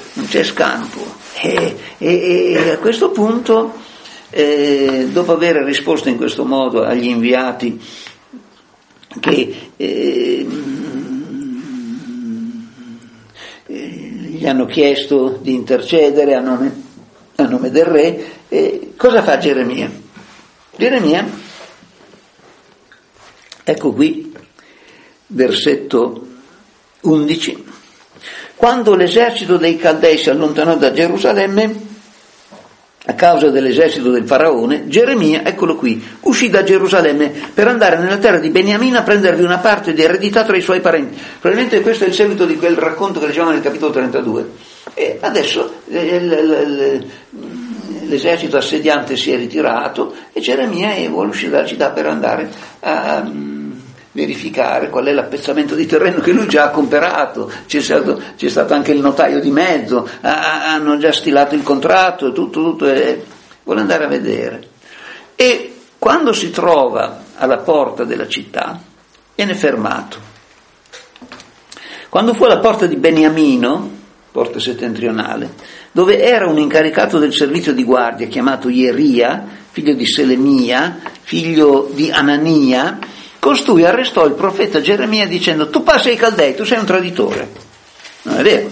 E a questo punto, dopo aver risposto in questo modo agli inviati che gli hanno chiesto di intercedere a nome del re. Cosa fa Geremia? Geremia, ecco qui, versetto 11, quando l'esercito dei Caldei si allontanò da Gerusalemme a causa dell'esercito del faraone, Geremia, eccolo qui, uscì da Gerusalemme per andare nella terra di Beniamino a prendervi una parte di eredità tra i suoi parenti. Probabilmente questo è il seguito di quel racconto che leggevamo nel capitolo 32. E adesso l'esercito assediante si è ritirato e Geremia vuole uscire dalla città per andare a verificare qual è l'appezzamento di terreno che lui già ha comperato. C'è stato anche il notaio di mezzo, hanno già stilato il contratto, tutto vuole andare a vedere. E quando si trova alla porta della città viene fermato. Quando fu alla porta di Beniamino, porta settentrionale, dove era un incaricato del servizio di guardia chiamato Ieria, figlio di Selemia, figlio di Anania, costui arrestò il profeta Geremia dicendo: tu passi ai Caldei, tu sei un traditore. Non è vero.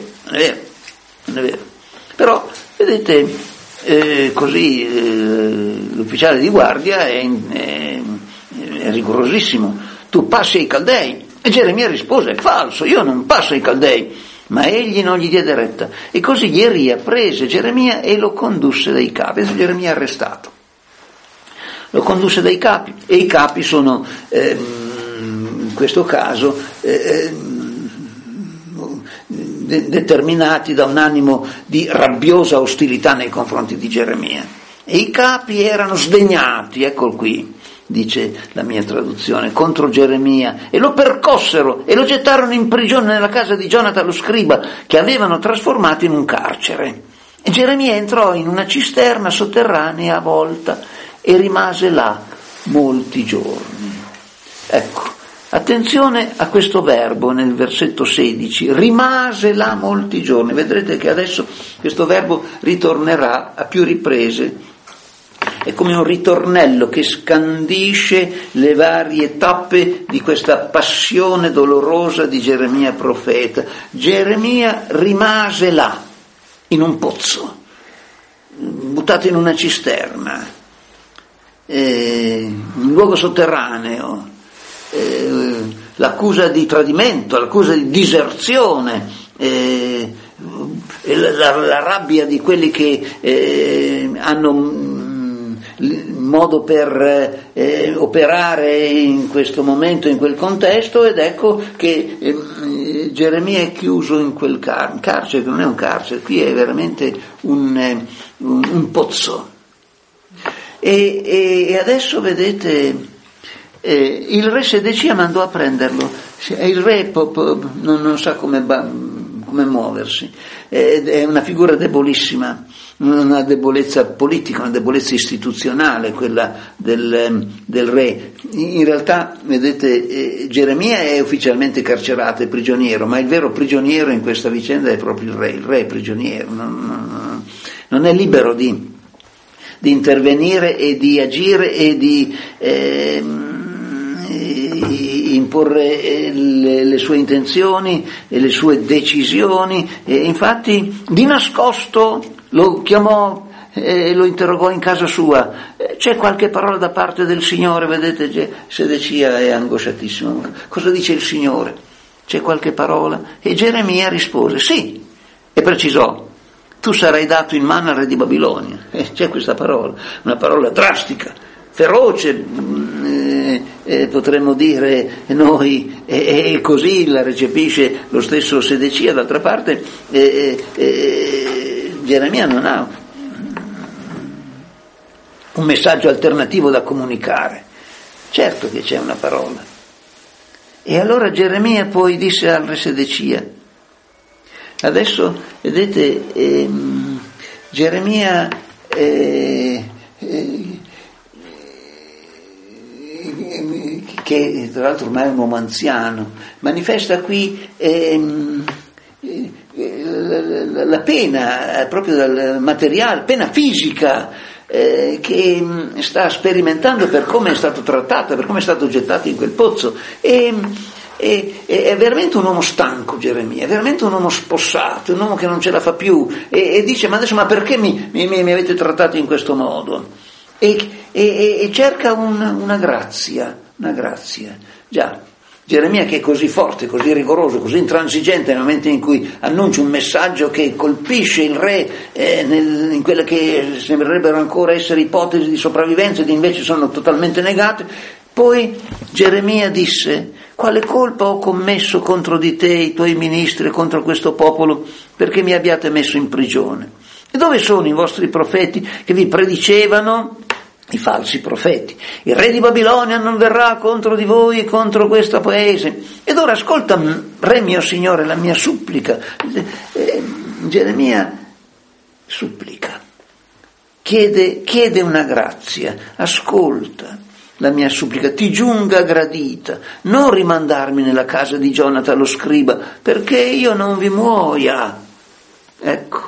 Però, vedete, così l'ufficiale di guardia è rigorosissimo. Tu passi ai Caldei. E Geremia rispose: è falso, io non passo ai Caldei. Ma egli non gli diede retta. E così Ieria prese Geremia e lo condusse dai capi. Adesso Geremia è arrestato. Lo condusse dai capi, e i capi sono in questo caso determinati da un animo di rabbiosa ostilità nei confronti di Geremia, e i capi erano sdegnati, eccolo qui, dice la mia traduzione, contro Geremia, e lo percossero e lo gettarono in prigione nella casa di Gionatan lo scriba, che avevano trasformato in un carcere. E Geremia entrò in una cisterna sotterranea avvolta e rimase là molti giorni. Ecco, attenzione a questo verbo nel versetto 16, rimase là molti giorni. Vedrete che adesso questo verbo ritornerà a più riprese, è come un ritornello che scandisce le varie tappe di questa passione dolorosa di Geremia profeta. Geremia rimase là, in un pozzo, buttato in una cisterna, un luogo sotterraneo, l'accusa di tradimento, l'accusa di diserzione, la rabbia di quelli che hanno modo per operare in questo momento, in quel contesto, ed ecco che Geremia è chiuso in quel carcere, che non è un carcere, qui è veramente un pozzo. E adesso vedete, il re Sedecia mandò a prenderlo, e il re non sa come muoversi, è una figura debolissima, una debolezza politica, una debolezza istituzionale quella del re. In realtà, vedete, Geremia è ufficialmente carcerato, è prigioniero, ma il vero prigioniero in questa vicenda è proprio il re è prigioniero, non è libero di intervenire e di agire e di imporre le sue intenzioni e le sue decisioni, e infatti di nascosto lo chiamò e lo interrogò in casa sua: c'è qualche parola da parte del Signore? Vedete, Sedecia è angosciatissimo. Cosa dice il Signore? C'è qualche parola? E Geremia rispose sì, e precisò: tu sarai dato in mano al re di Babilonia. C'è questa parola, una parola drastica, feroce, potremmo dire noi, e così la recepisce lo stesso Sedecia. D'altra parte Geremia non ha un messaggio alternativo da comunicare, certo che c'è una parola. E allora Geremia poi disse al re Sedecia, adesso vedete, Geremia che tra l'altro ormai è un uomo anziano, manifesta qui la pena proprio dal materiale, pena fisica, che sta sperimentando per come è stato trattato, per come è stato gettato in quel pozzo. È veramente un uomo stanco Geremia, è veramente un uomo spossato, un uomo che non ce la fa più e dice: ma adesso perché mi avete trattato in questo modo? E cerca una grazia. Già, Geremia, che è così forte, così rigoroso, così intransigente nel momento in cui annuncia un messaggio che colpisce il re in quelle che sembrerebbero ancora essere ipotesi di sopravvivenza ed invece sono totalmente negate. Poi Geremia disse: quale colpa ho commesso contro di te, i tuoi ministri, e contro questo popolo, perché mi abbiate messo in prigione? E dove sono i vostri profeti che vi predicevano? I falsi profeti. Il re di Babilonia non verrà contro di voi e contro questo paese. Ed ora ascolta, re mio signore, la mia supplica. Geremia supplica, chiede una grazia, ascolta la mia supplica, ti giunga gradita, non rimandarmi nella casa di Gionatan lo scriba, perché io non vi muoia. Ecco.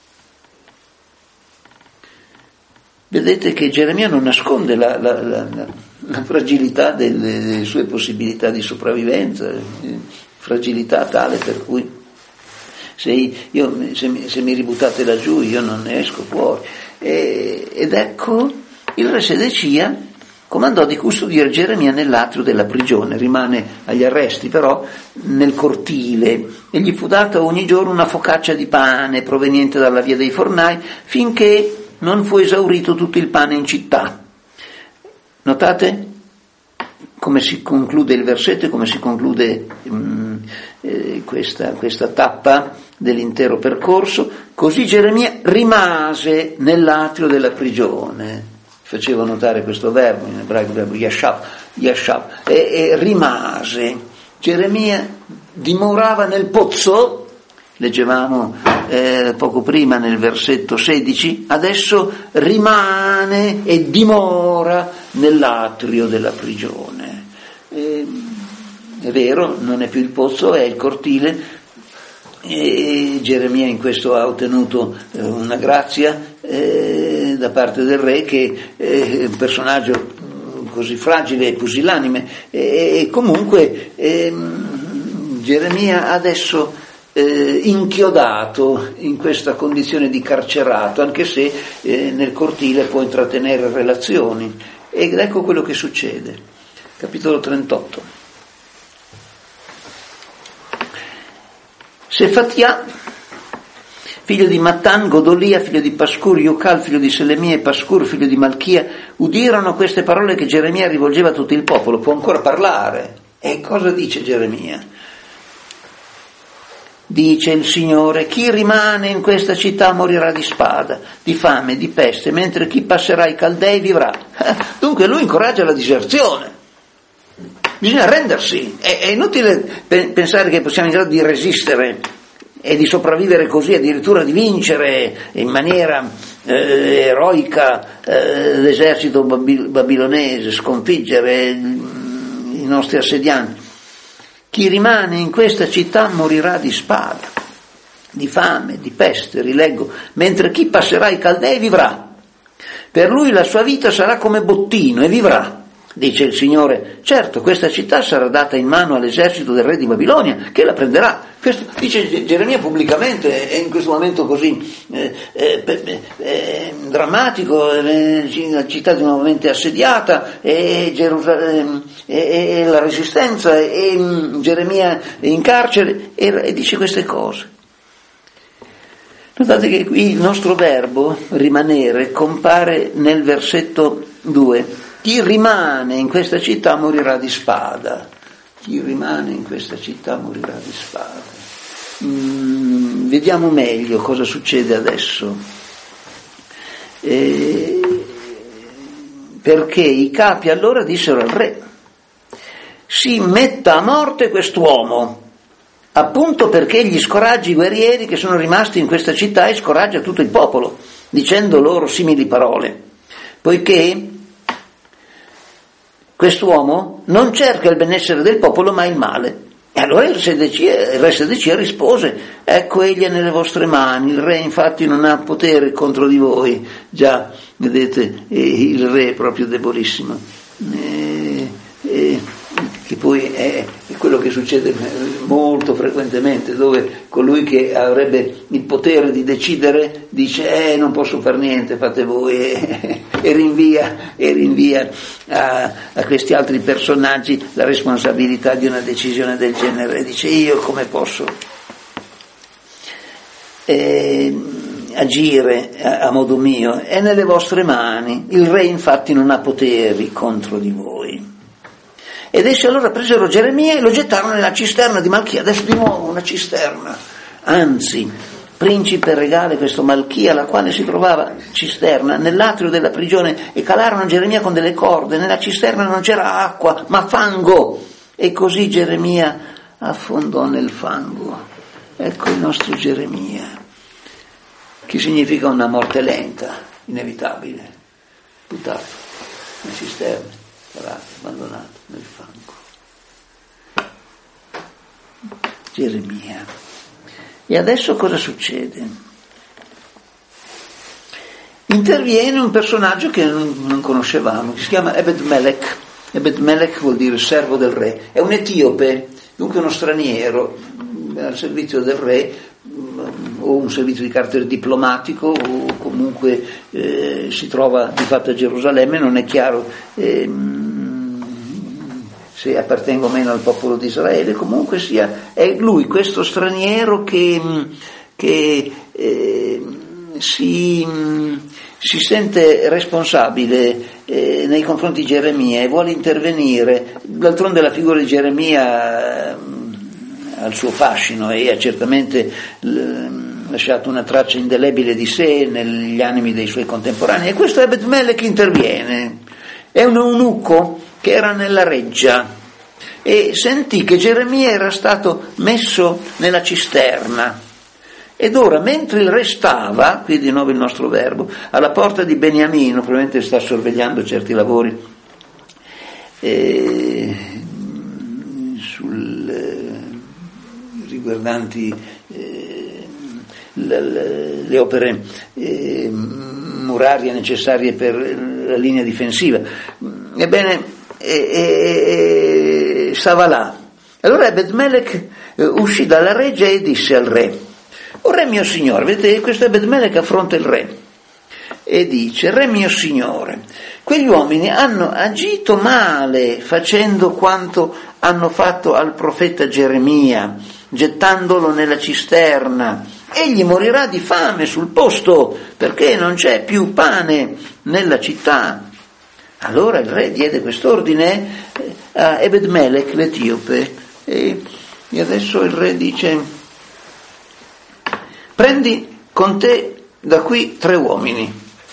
Vedete che Geremia non nasconde la fragilità delle sue possibilità di sopravvivenza, fragilità tale per cui se mi ributtate laggiù io non ne esco fuori. Ed ecco, il re Sedecia comandò di custodire Geremia nell'atrio della prigione, rimane agli arresti però nel cortile, e gli fu data ogni giorno una focaccia di pane proveniente dalla via dei fornai, finché non fu esaurito tutto il pane in città. Notate come si conclude il versetto e come si conclude questa tappa dell'intero percorso. Così Geremia rimase nell'atrio della prigione. Facevo notare questo verbo, in ebraico il verbo yashav, e rimase. Geremia dimorava nel pozzo, leggevamo poco prima nel versetto 16, adesso rimane e dimora nell'atrio della prigione. È vero, non è più il pozzo, è il cortile, e Geremia in questo ha ottenuto una grazia da parte del re, che è un personaggio così fragile e pusillanime, e comunque Geremia adesso inchiodato in questa condizione di carcerato, anche se nel cortile può intrattenere relazioni. Ed ecco quello che succede. Capitolo 38. Sefatia, figlio di Mattan, Godolia, figlio di Pascur, Yucal, figlio di Selemia, e Pascur, figlio di Malchia, udirono queste parole che Geremia rivolgeva a tutto il popolo. Può ancora parlare. E cosa dice Geremia? Dice il Signore: chi rimane in questa città morirà di spada, di fame, di peste, mentre chi passerà i Caldei vivrà. Dunque lui incoraggia la diserzione. Bisogna rendersi. È inutile pensare che possiamo in grado di resistere e di sopravvivere così, addirittura di vincere in maniera eroica l'esercito babilonese, sconfiggere i nostri assedianti. Chi rimane in questa città morirà di spada, di fame, di peste, rileggo, mentre chi passerà i Caldei vivrà. Per lui la sua vita sarà come bottino e vivrà, dice il Signore. Certo, questa città sarà data in mano all'esercito del re di Babilonia, che la prenderà. Questo dice Geremia pubblicamente, e in questo momento così drammatico, la città è nuovamente assediata, e la resistenza, e Geremia è in carcere, e dice queste cose. Notate che qui il nostro verbo rimanere compare nel versetto 2. Chi rimane in questa città morirà di spada. Chi rimane in questa città morirà di spada. Vediamo meglio cosa succede adesso. Perché i capi allora dissero al re: si metta a morte quest'uomo, appunto perché gli scoraggi i guerrieri che sono rimasti in questa città e scoraggia tutto il popolo, dicendo loro simili parole, poiché quest'uomo non cerca il benessere del popolo ma il male. E allora il re Sedecia rispose: ecco, egli è nelle vostre mani, il re infatti non ha potere contro di voi. Già, vedete, il re è proprio debolissimo, che poi è quello che succede molto frequentemente, dove colui che avrebbe il potere di decidere dice non posso far niente, fate voi, e rinvia a questi altri personaggi la responsabilità di una decisione del genere, e dice: io come posso agire a modo mio? È nelle vostre mani, il re infatti non ha poteri contro di voi. Ed essi allora presero Geremia e lo gettarono nella cisterna di Malchia. Adesso di nuovo una cisterna, anzi, principe regale questo Malchia, la quale si trovava cisterna nell'atrio della prigione, e calarono Geremia con delle corde. Nella cisterna non c'era acqua ma fango, e così Geremia affondò nel fango. Ecco il nostro Geremia, che significa una morte lenta, inevitabile, buttato in cisterna, calato, abbandonato nel fango. Geremia. E adesso cosa succede? Interviene un personaggio che non conoscevamo, che si chiama Ebed-Melech. Ebed-Melech vuol dire servo del re, è un etiope, dunque uno straniero al servizio del re, o un servizio di carattere diplomatico, o comunque si trova di fatto a Gerusalemme, non è chiaro se appartenga o meno al popolo di Israele. Comunque sia, è lui, questo straniero, che si sente responsabile nei confronti di Geremia e vuole intervenire. D'altronde la figura di Geremia ha il suo fascino e ha certamente lasciato una traccia indelebile di sé negli animi dei suoi contemporanei, e questo Ebed-Melech interviene. È un eunuco che era nella reggia e sentì che Geremia era stato messo nella cisterna, ed ora, mentre il re stava, qui di nuovo il nostro verbo, alla porta di Beniamino, probabilmente sta sorvegliando certi lavori riguardanti le opere murarie necessarie per la linea difensiva, ebbene stava là. Allora Ebed-Melech uscì dalla reggia e disse al re: o re mio signore, vedete, questo Ebed-Melech affronta il re e dice: re mio signore, quegli uomini hanno agito male facendo quanto hanno fatto al profeta Geremia, gettandolo nella cisterna. Egli morirà di fame sul posto, perché non c'è più pane nella città. Allora il re diede quest'ordine a Ebed-Melech l'etiope, e adesso il re dice: prendi con te da qui 3 uomini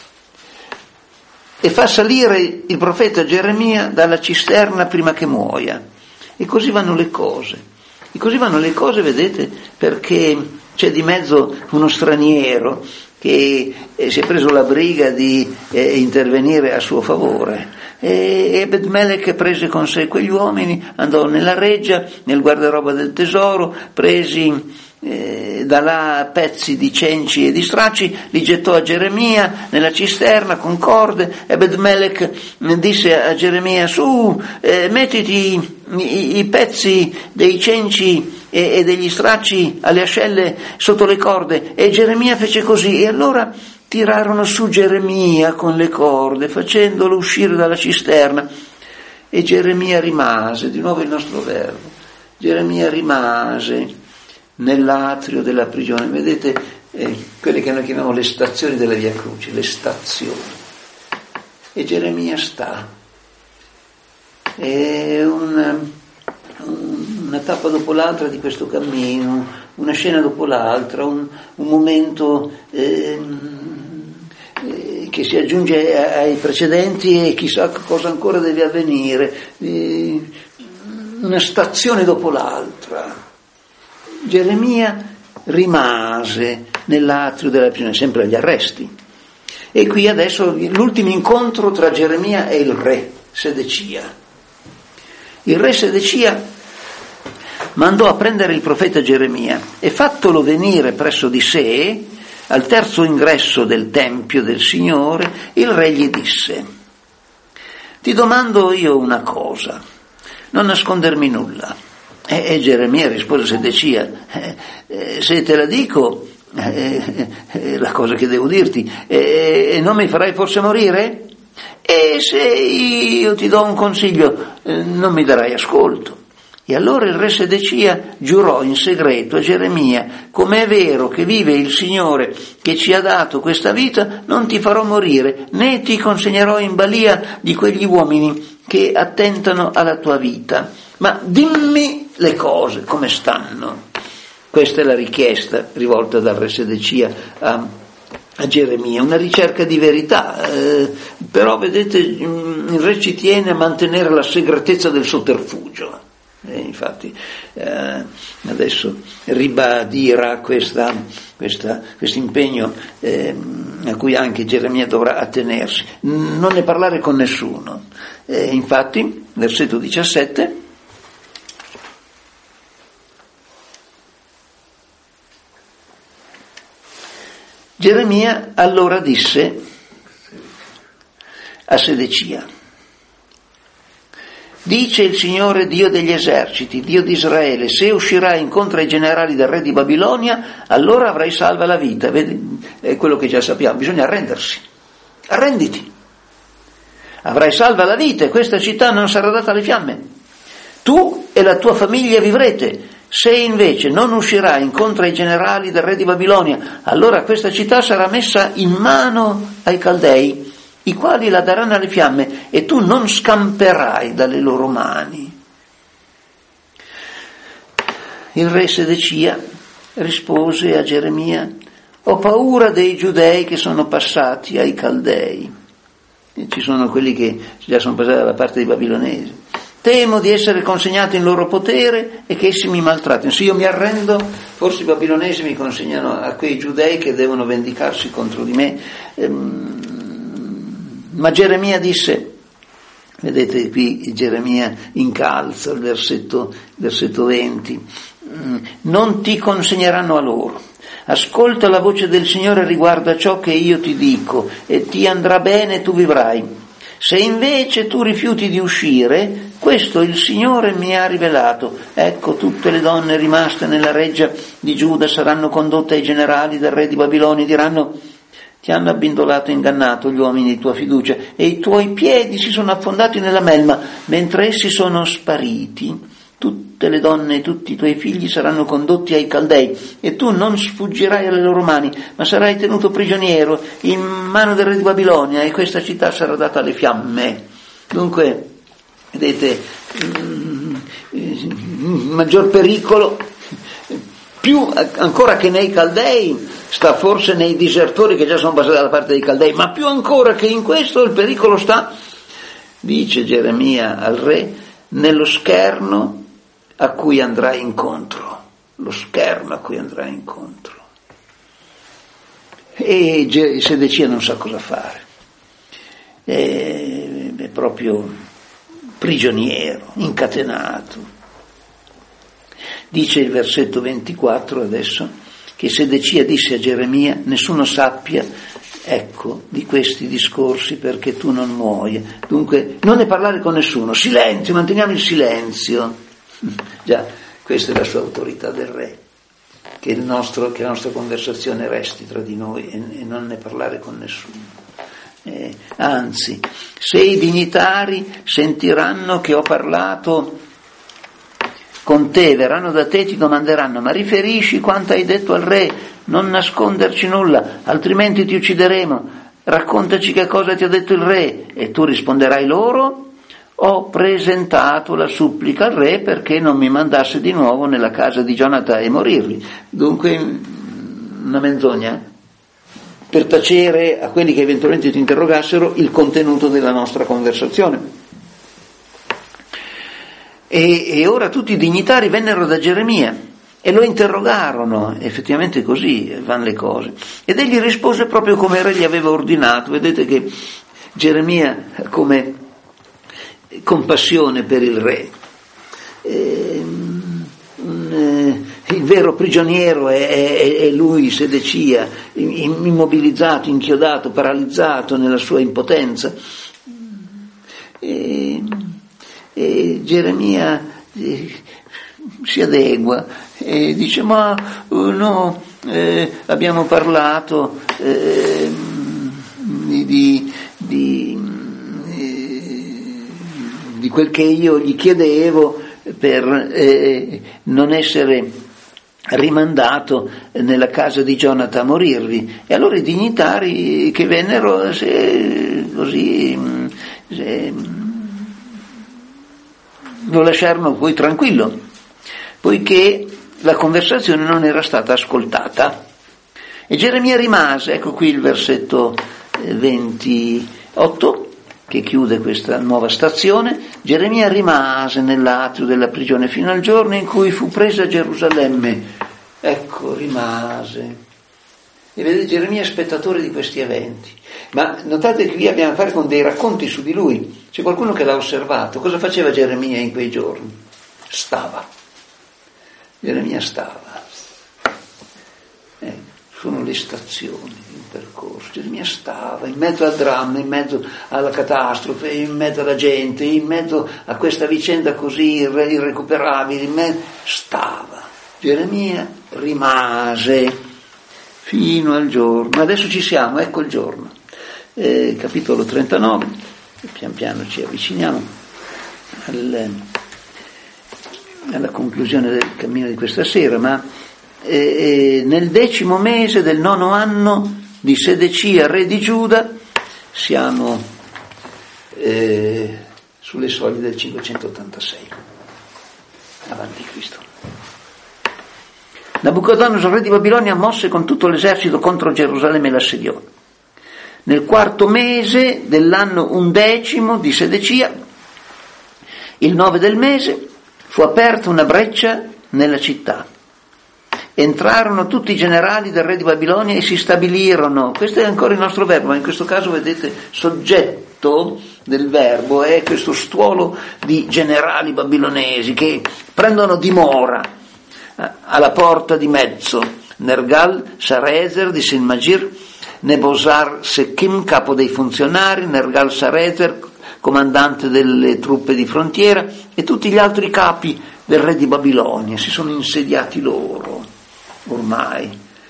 e fa salire il profeta Geremia dalla cisterna prima che muoia. E così vanno le cose. E così vanno le cose, vedete, perché c'è di mezzo uno straniero che si è preso la briga di intervenire a suo favore. E Ebed-Melech prese con sé quegli uomini, andò nella reggia, nel guardaroba del tesoro, presi da là pezzi di cenci e di stracci, li gettò a Geremia nella cisterna con corde. Ebed-Melech disse a Geremia: su, mettiti i pezzi dei cenci e degli stracci alle ascelle sotto le corde. E Geremia fece così, e allora tirarono su Geremia con le corde, facendolo uscire dalla cisterna. E Geremia rimase, di nuovo il nostro verbo, Geremia rimase nell'atrio della prigione. Vedete, quelle che noi chiamiamo le stazioni della Via Crucis, le stazioni. E Geremia sta. È una tappa dopo l'altra di questo cammino, una scena dopo l'altra, un momento che si aggiunge ai precedenti, e chissà cosa ancora deve avvenire, una stazione dopo l'altra. Geremia rimase nell'atrio della prigione, sempre agli arresti. E qui adesso l'ultimo incontro tra Geremia e il re Sedecia. Il re Sedecia mandò a prendere il profeta Geremia e fattolo venire presso di sé al terzo ingresso del tempio del Signore, il re gli disse: ti domando io una cosa, non nascondermi nulla. E Geremia rispose a Sedecia: se te la dico, la cosa che devo dirti, non mi farai forse morire? E se io ti do un consiglio, non mi darai ascolto? E allora il re Sedecia giurò in segreto a Geremia: come è vero che vive il Signore che ci ha dato questa vita, non ti farò morire, né ti consegnerò in balia di quegli uomini che attentano alla tua vita. Ma dimmi le cose come stanno. Questa è la richiesta rivolta dal re Sedecia a Geremia, una ricerca di verità, però vedete, il re ci tiene a mantenere la segretezza del sotterfugio. Infatti adesso ribadirà questo impegno a cui anche Geremia dovrà attenersi, non ne parlare con nessuno. Infatti, versetto 17, Geremia allora disse a Sedecia: dice il Signore Dio degli eserciti, Dio di Israele, se uscirai incontro ai generali del re di Babilonia, allora avrai salva la vita. Vedi, è quello che già sappiamo, bisogna arrendersi. Arrenditi. Avrai salva la vita e questa città non sarà data alle fiamme. Tu e la tua famiglia vivrete. Se invece non uscirai incontro ai generali del re di Babilonia, allora questa città sarà messa in mano ai Caldei, i quali la daranno alle fiamme, e tu non scamperai dalle loro mani. Il re Sedecia rispose a Geremia: ho paura dei giudei che sono passati ai Caldei. E ci sono quelli che già sono passati dalla parte dei babilonesi. Temo di essere consegnato in loro potere e che essi mi maltrattino. Se io mi arrendo, forse i babilonesi mi consegnano a quei giudei che devono vendicarsi contro di me. Ma Geremia disse, vedete qui Geremia incalza il versetto 20, non ti consegneranno a loro. Ascolta la voce del Signore riguardo a ciò che io ti dico e ti andrà bene e tu vivrai. Se invece tu rifiuti di uscire, questo il Signore mi ha rivelato. Ecco, tutte le donne rimaste nella reggia di Giuda saranno condotte ai generali del re di Babilonia e diranno: ti hanno abbindolato e ingannato gli uomini di tua fiducia e i tuoi piedi si sono affondati nella melma mentre essi sono spariti. Tutte le donne e tutti i tuoi figli saranno condotti ai Caldei e tu non sfuggirai alle loro mani, ma sarai tenuto prigioniero in mano del re di Babilonia e questa città sarà data alle fiamme. Dunque, vedete, maggior pericolo, più ancora che nei Caldei, sta forse nei disertori che già sono passati dalla parte dei Caldei, ma più ancora che in questo il pericolo sta, dice Geremia al re, nello scherno a cui andrà incontro, lo scherno a cui andrà incontro. E Sedecia non sa cosa fare, è proprio prigioniero, incatenato. Dice il versetto 24 adesso, che Sedecia disse a Geremia: nessuno sappia, ecco, di questi discorsi perché tu non muoia. Dunque non ne parlare con nessuno, silenzio, manteniamo il silenzio. Già, questa è la sua autorità del re, che la nostra conversazione resti tra di noi e non ne parlare con nessuno. Anzi, se i dignitari sentiranno che ho parlato con te, verranno da te e ti domanderanno: ma riferisci quanto hai detto al re, non nasconderci nulla, altrimenti ti uccideremo, raccontaci che cosa ti ha detto il re. E tu risponderai loro: ho presentato la supplica al re perché non mi mandasse di nuovo nella casa di Gionatà e morirli. Dunque una menzogna per tacere a quelli che eventualmente ti interrogassero il contenuto della nostra conversazione. E ora tutti i dignitari vennero da Geremia e lo interrogarono, effettivamente così vanno le cose, ed egli rispose proprio come il re gli aveva ordinato. Vedete che Geremia come compassione per il re, vero prigioniero è lui, Sedecia, immobilizzato, inchiodato, paralizzato nella sua impotenza. E Geremia si adegua e dice: ma no, abbiamo parlato di quel che io gli chiedevo per non essere rimandato nella casa di Jonathan a morirvi. E allora i dignitari che vennero lo lasciarono poi tranquillo, poiché la conversazione non era stata ascoltata. E Geremia rimase, ecco qui il versetto 28 che chiude questa nuova stazione. Geremia rimase nell'atrio della prigione fino al giorno in cui fu presa Gerusalemme. Ecco, rimase. E vedete, Geremia è spettatore di questi eventi. Ma notate che qui abbiamo a fare con dei racconti su di lui. C'è qualcuno che l'ha osservato. Cosa faceva Geremia in quei giorni? Stava. Geremia stava. Sono le stazioni di un percorso. Geremia stava in mezzo al dramma, in mezzo alla catastrofe, in mezzo alla gente, in mezzo a questa vicenda così irrecuperabile, stava. Geremia rimase fino al giorno. Adesso ci siamo, ecco il giorno. Capitolo 39, pian piano ci avviciniamo alla conclusione del cammino di questa sera, ma nel 10° mese del 9° anno di Sedecia, re di Giuda, siamo sulle soglie del 586 avanti Cristo. Nabucodonosor, re di Babilonia, mosse con tutto l'esercito contro Gerusalemme e l'assediò. Nel 4° mese dell'anno 11° di Sedecia, il 9 del mese, fu aperta una breccia nella città. Entrarono tutti i generali del re di Babilonia e si stabilirono. Questo è ancora il nostro verbo, ma in questo caso vedete soggetto del verbo è questo stuolo di generali babilonesi che prendono dimora alla porta di mezzo. Nergal Sarezer di Silmagir, Nebosar Secchim, capo dei funzionari, Nergal Sarezer, comandante delle truppe di frontiera, e tutti gli altri capi del re di Babilonia. Si sono insediati loro ormai.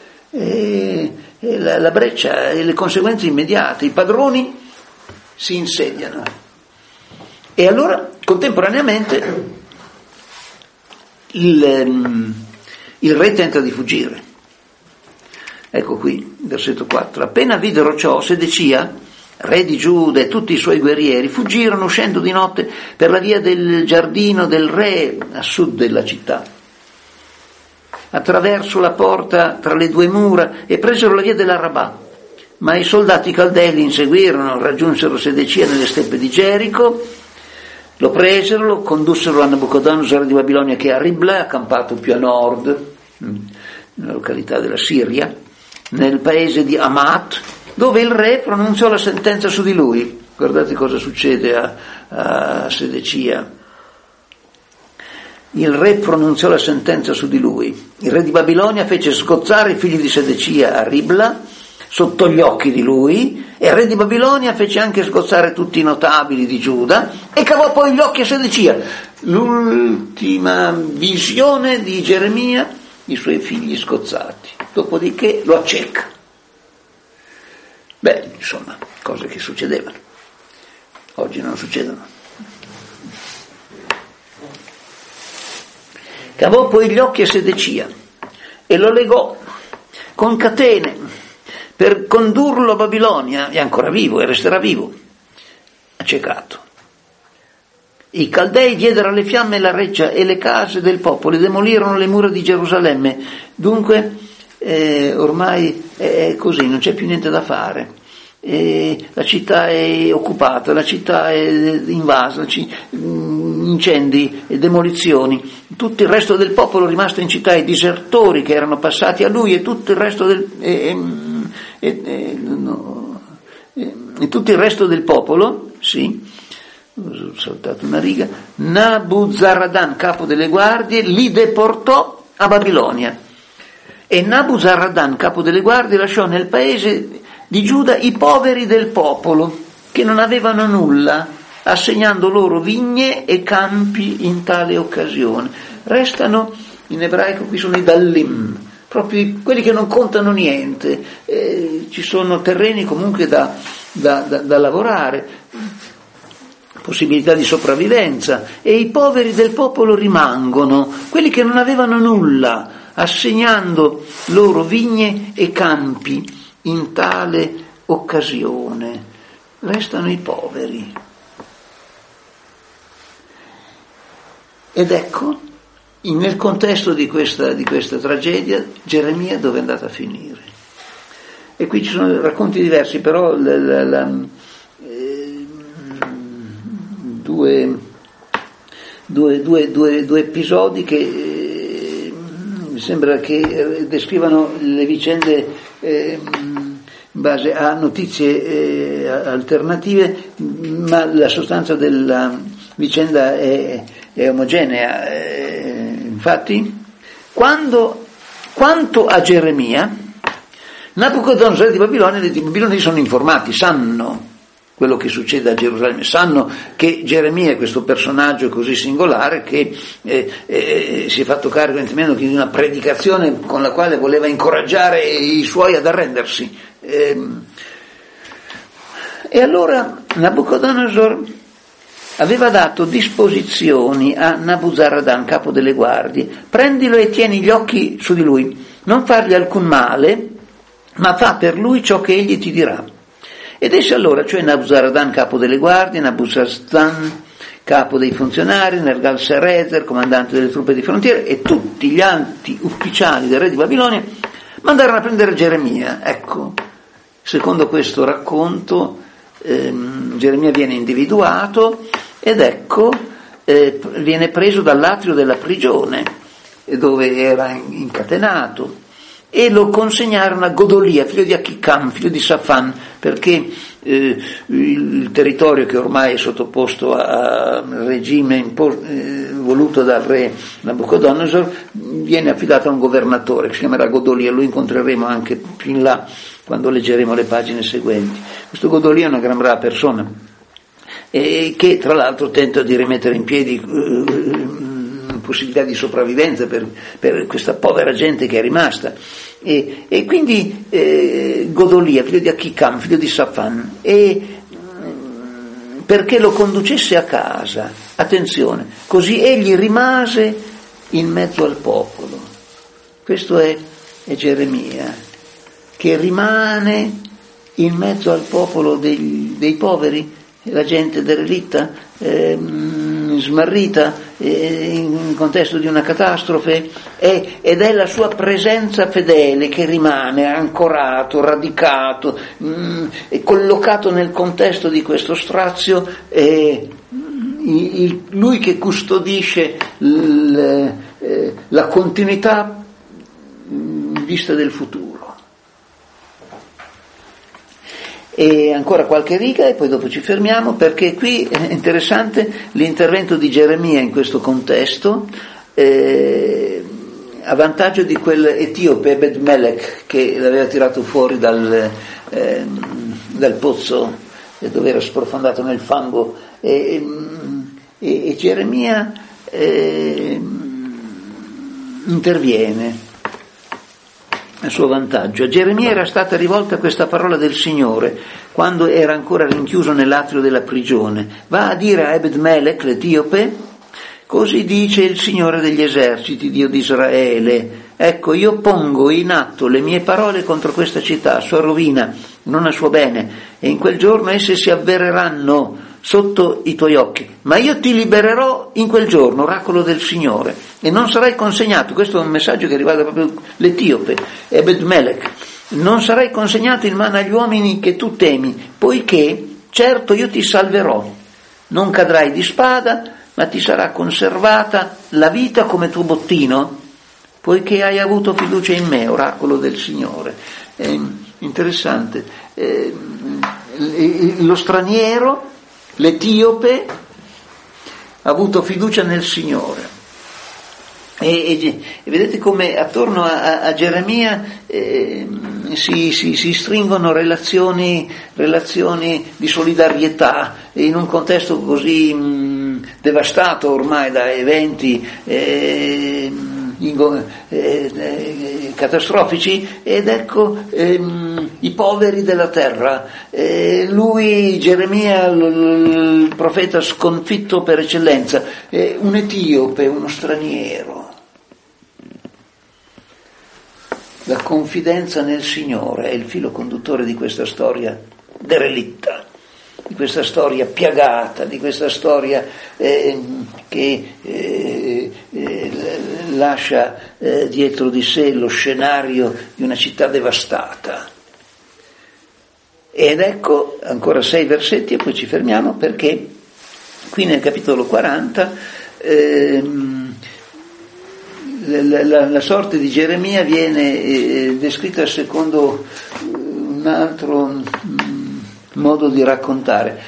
La breccia e le conseguenze immediate. I padroni si insediano. E allora, contemporaneamente, il re tenta di fuggire. Ecco qui, versetto 4. Appena videro ciò, Sedecia, re di Giuda, e tutti i suoi guerrieri fuggirono uscendo di notte per la via del giardino del re a sud della città, attraverso la porta tra le due mura, e presero la via dell'Arabà. Ma i soldati caldei li inseguirono, raggiunsero Sedecia nelle steppe di Gerico, lo presero, lo condussero a Nabucodonosor di Babilonia, che è a Ribla, accampato più a nord, nella località della Siria, nel paese di Amat, dove il re pronunziò la sentenza su di lui. Guardate cosa succede a Sedecia. Il re pronunziò la sentenza su di lui. Il re di Babilonia fece sgozzare i figli di Sedecia a Ribla, sotto gli occhi di lui, e il re di Babilonia fece anche sgozzare tutti i notabili di Giuda, e cavò poi gli occhi a Sedecia. L'ultima visione di Geremia, i suoi figli sgozzati. Dopodiché lo acceca. Beh, insomma, cose che succedevano. Oggi non succedono. Cavò poi gli occhi a Sedecia e lo legò con catene per condurlo a Babilonia. È ancora vivo e resterà vivo, accecato. I Caldei diedero alle fiamme la reggia e le case del popolo e demolirono le mura di Gerusalemme. Dunque ormai è così, non c'è più niente da fare. La città è occupata, la città è invasa, incendi e demolizioni. Tutto il resto del popolo rimasto in città, i disertori che erano passati a lui, e tutto il resto tutto il resto del popolo, sì, ho saltato una riga, Nabuzaradan, capo delle guardie, li deportò a Babilonia. E Nabuzaradan, capo delle guardie, lasciò nel paese di Giuda i poveri del popolo, che non avevano nulla, assegnando loro vigne e campi in tale occasione. Restano, in ebraico qui sono i dallim, proprio quelli che non contano niente, ci sono terreni comunque da lavorare, possibilità di sopravvivenza, e i poveri del popolo rimangono, quelli che non avevano nulla, assegnando loro vigne e campi in tale occasione. Restano i poveri. Ed ecco, nel contesto di questa tragedia, Geremia dove è andata a finire? E qui ci sono racconti diversi, però due episodi che mi sembra che descrivano le vicende in base a notizie alternative, ma la sostanza della vicenda è omogenea. Infatti, quanto a Geremia, Nabucodonosor di Babilonia, i babilonesi sono informati, sanno quello che succede a Gerusalemme, sanno che Geremia è questo personaggio così singolare che si è fatto carico di una predicazione con la quale voleva incoraggiare i suoi ad arrendersi. E allora Nabucodonosor aveva dato disposizioni a Nabuzaradan, capo delle guardie: prendilo e tieni gli occhi su di lui, non fargli alcun male, ma fa per lui ciò che egli ti dirà. Ed essi allora, cioè Nabuzaradan, capo delle guardie, Nabuzaradan, capo dei funzionari, Nergal-Sarezer, comandante delle truppe di frontiera, e tutti gli alti ufficiali del re di Babilonia mandarono a prendere Geremia. Ecco, secondo questo racconto, Geremia viene individuato ed ecco, viene preso dall'atrio della prigione, dove era incatenato, e lo consegnarono a Godolia, figlio di Achicam, figlio di Safan, perché il territorio che ormai è sottoposto a regime voluto dal re Nabucodonosor viene affidato a un governatore che si chiamerà Godolia. Lo incontreremo anche più in là quando leggeremo le pagine seguenti. Questo Godolia è una gran brava persona, che tra l'altro tenta di rimettere in piedi possibilità di sopravvivenza per questa povera gente che è rimasta, e quindi Godolia, figlio di Achicam, figlio di Safan, perché lo conducesse a casa. Attenzione, così egli rimase in mezzo al popolo. Questo è Geremia, che rimane in mezzo al popolo dei poveri, la gente derelitta, smarrita, in contesto di una catastrofe, ed è la sua presenza fedele che rimane ancorato, radicato, collocato nel contesto di questo strazio, lui che custodisce la continuità in vista del futuro. E ancora qualche riga e poi dopo ci fermiamo, perché qui è interessante l'intervento di Geremia in questo contesto, a vantaggio di quel etiope Ebed-Melech che l'aveva tirato fuori dal pozzo dove era sprofondato nel fango, e Geremia interviene a suo vantaggio. A Geremia era stata rivolta questa parola del Signore quando era ancora rinchiuso nell'atrio della prigione: va a dire a Ebed-Melech l'etiope: così dice il Signore degli eserciti, Dio di Israele, ecco, io pongo in atto le mie parole contro questa città, a sua rovina, non a suo bene, e in quel giorno esse si avvereranno sotto i tuoi occhi, ma io ti libererò in quel giorno, oracolo del Signore, e non sarai consegnato. Questo è un messaggio che riguarda proprio l'etiope Ebed-Melech: non sarai consegnato in mano agli uomini che tu temi, poiché certo io ti salverò, non cadrai di spada, ma ti sarà conservata la vita come tuo bottino, poiché hai avuto fiducia in me, oracolo del Signore. È interessante, lo straniero, l'etiope, ha avuto fiducia nel Signore, E vedete come attorno a Geremia si stringono relazioni di solidarietà in un contesto così devastato ormai da eventi catastrofici, ed ecco i poveri della terra. Lui, Geremia, il profeta sconfitto per eccellenza, un etiope, uno straniero. La confidenza nel Signore è il filo conduttore di questa storia derelitta, di questa storia piagata, di questa storia che lascia dietro di sé lo scenario di una città devastata. Ed ecco ancora 6 versetti e poi ci fermiamo, perché qui nel capitolo 40 la sorte di Geremia viene descritta secondo un altro modo di raccontare.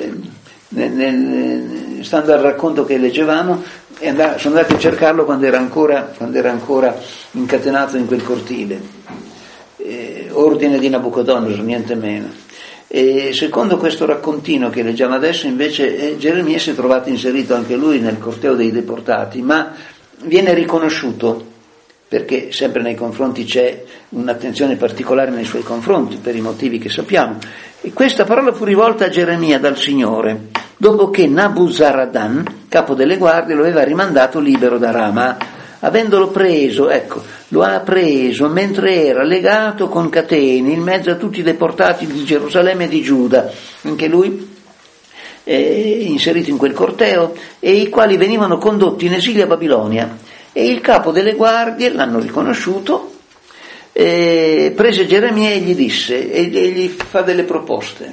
Stando al racconto che leggevamo, sono andato a cercarlo quando era ancora incatenato in quel cortile, ordine di Nabucodonosor, niente meno. E secondo questo raccontino che leggiamo adesso, invece, Geremia si è trovato inserito anche lui nel corteo dei deportati, ma viene riconosciuto, perché sempre nei confronti c'è un'attenzione particolare nei suoi confronti, per i motivi che sappiamo. E questa parola fu rivolta a Geremia dal Signore, dopo che Nabuzaradan, capo delle guardie, lo aveva rimandato libero da Rama. Avendolo preso, lo ha preso mentre era legato con catene in mezzo a tutti i deportati di Gerusalemme e di Giuda, anche lui inserito in quel corteo, e i quali venivano condotti in esilio a Babilonia. E il capo delle guardie, l'hanno riconosciuto, prese Geremia e gli disse, e gli fa delle proposte.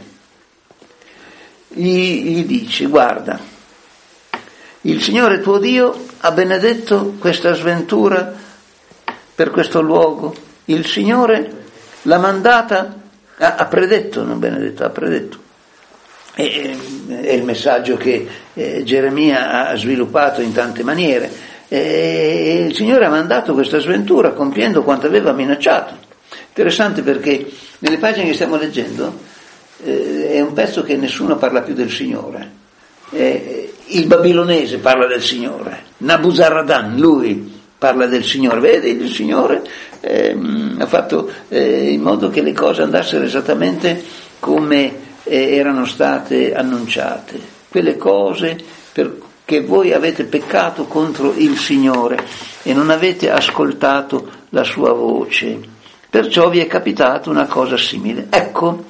Gli dice: guarda, il Signore tuo Dio ha benedetto questa sventura per questo luogo, il Signore l'ha mandata, ha predetto, non benedetto, ha predetto. È il messaggio che Geremia ha sviluppato in tante maniere. Il Signore ha mandato questa sventura compiendo quanto aveva minacciato. Interessante, perché nelle pagine che stiamo leggendo è un pezzo che nessuno parla più del Signore. Il babilonese parla del Signore, Nabuzaradan, lui parla del Signore. Vedi, il Signore ha fatto in modo che le cose andassero esattamente come erano state annunciate, quelle cose perché voi avete peccato contro il Signore e non avete ascoltato la sua voce, perciò vi è capitata una cosa simile. Ecco,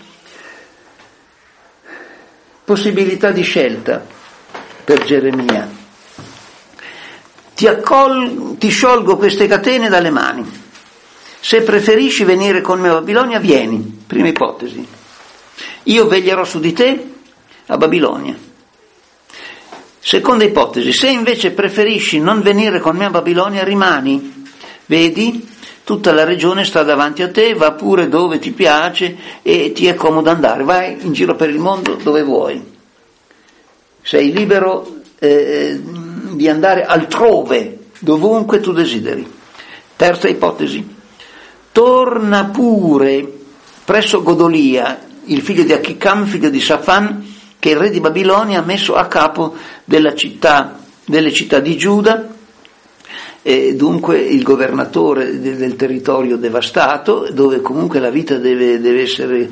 possibilità di scelta per Geremia. Ti sciolgo queste catene dalle mani, se preferisci venire con me a Babilonia, vieni. Prima ipotesi: io veglierò su di te a Babilonia. Seconda ipotesi: se invece preferisci non venire con me a Babilonia, rimani. Vedi, tutta la regione sta davanti a te, va pure dove ti piace e ti è comodo andare, vai in giro per il mondo dove vuoi. Sei libero di andare altrove, dovunque tu desideri. Terza ipotesi: torna pure presso Godolia, il figlio di Achicam, figlio di Safan, che il re di Babilonia ha messo a capo delle città di Giuda, dunque il governatore del territorio devastato, dove comunque la vita deve essere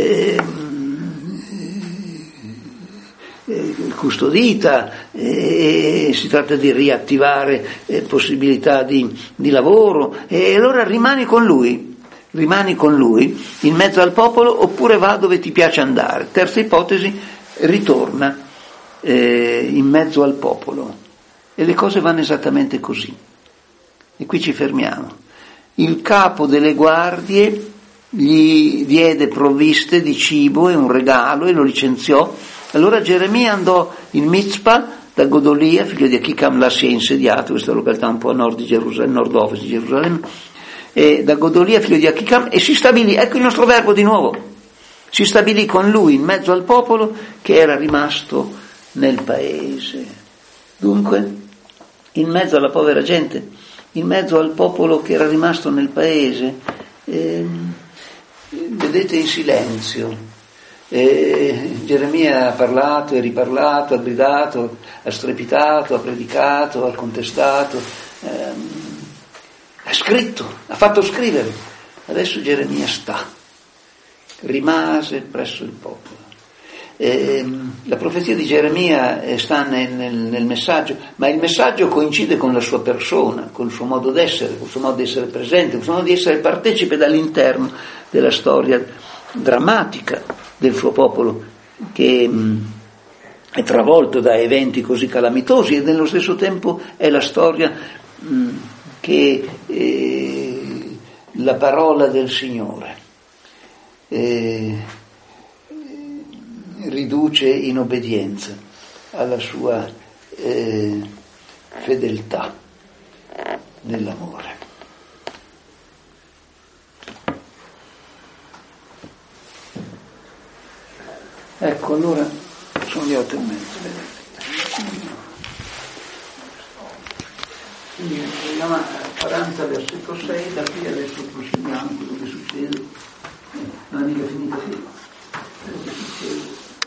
custodita, si tratta di riattivare possibilità di lavoro, e allora rimani con lui in mezzo al popolo, oppure va dove ti piace andare. Terza ipotesi: ritorna in mezzo al popolo. E le cose vanno esattamente così, e qui ci fermiamo. Il capo delle guardie gli diede provviste di cibo e un regalo e lo licenziò. Allora Geremia andò in Mizpa da Godolia, figlio di Achicam, là si è insediato, questa località un po' a nord di Gerusalemme, nord-ovest di Gerusalemme, e da Godolia, figlio di Achicam, e si stabilì, ecco il nostro verbo di nuovo, si stabilì con lui in mezzo al popolo che era rimasto nel paese. Dunque, in mezzo alla povera gente in mezzo al popolo che era rimasto nel paese, vedete, in silenzio. Geremia ha parlato e riparlato, ha gridato, ha strepitato, ha predicato, ha contestato, ha scritto, ha fatto scrivere. Adesso Geremia rimase presso il popolo. La profezia di Geremia sta nel messaggio, ma il messaggio coincide con la sua persona, con il suo modo d'essere, con il suo modo di essere presente, con il suo modo di essere partecipe dall'interno della storia drammatica del suo popolo, che è travolto da eventi così calamitosi, e nello stesso tempo è la storia che la parola del Signore riduce in obbedienza alla sua fedeltà nell'amore. Ecco, allora sono le 8:30, vedete. Quindi andiamo a 40 versetto 6, da qui adesso proseguiamo quello che succede. Non è mica finita qui.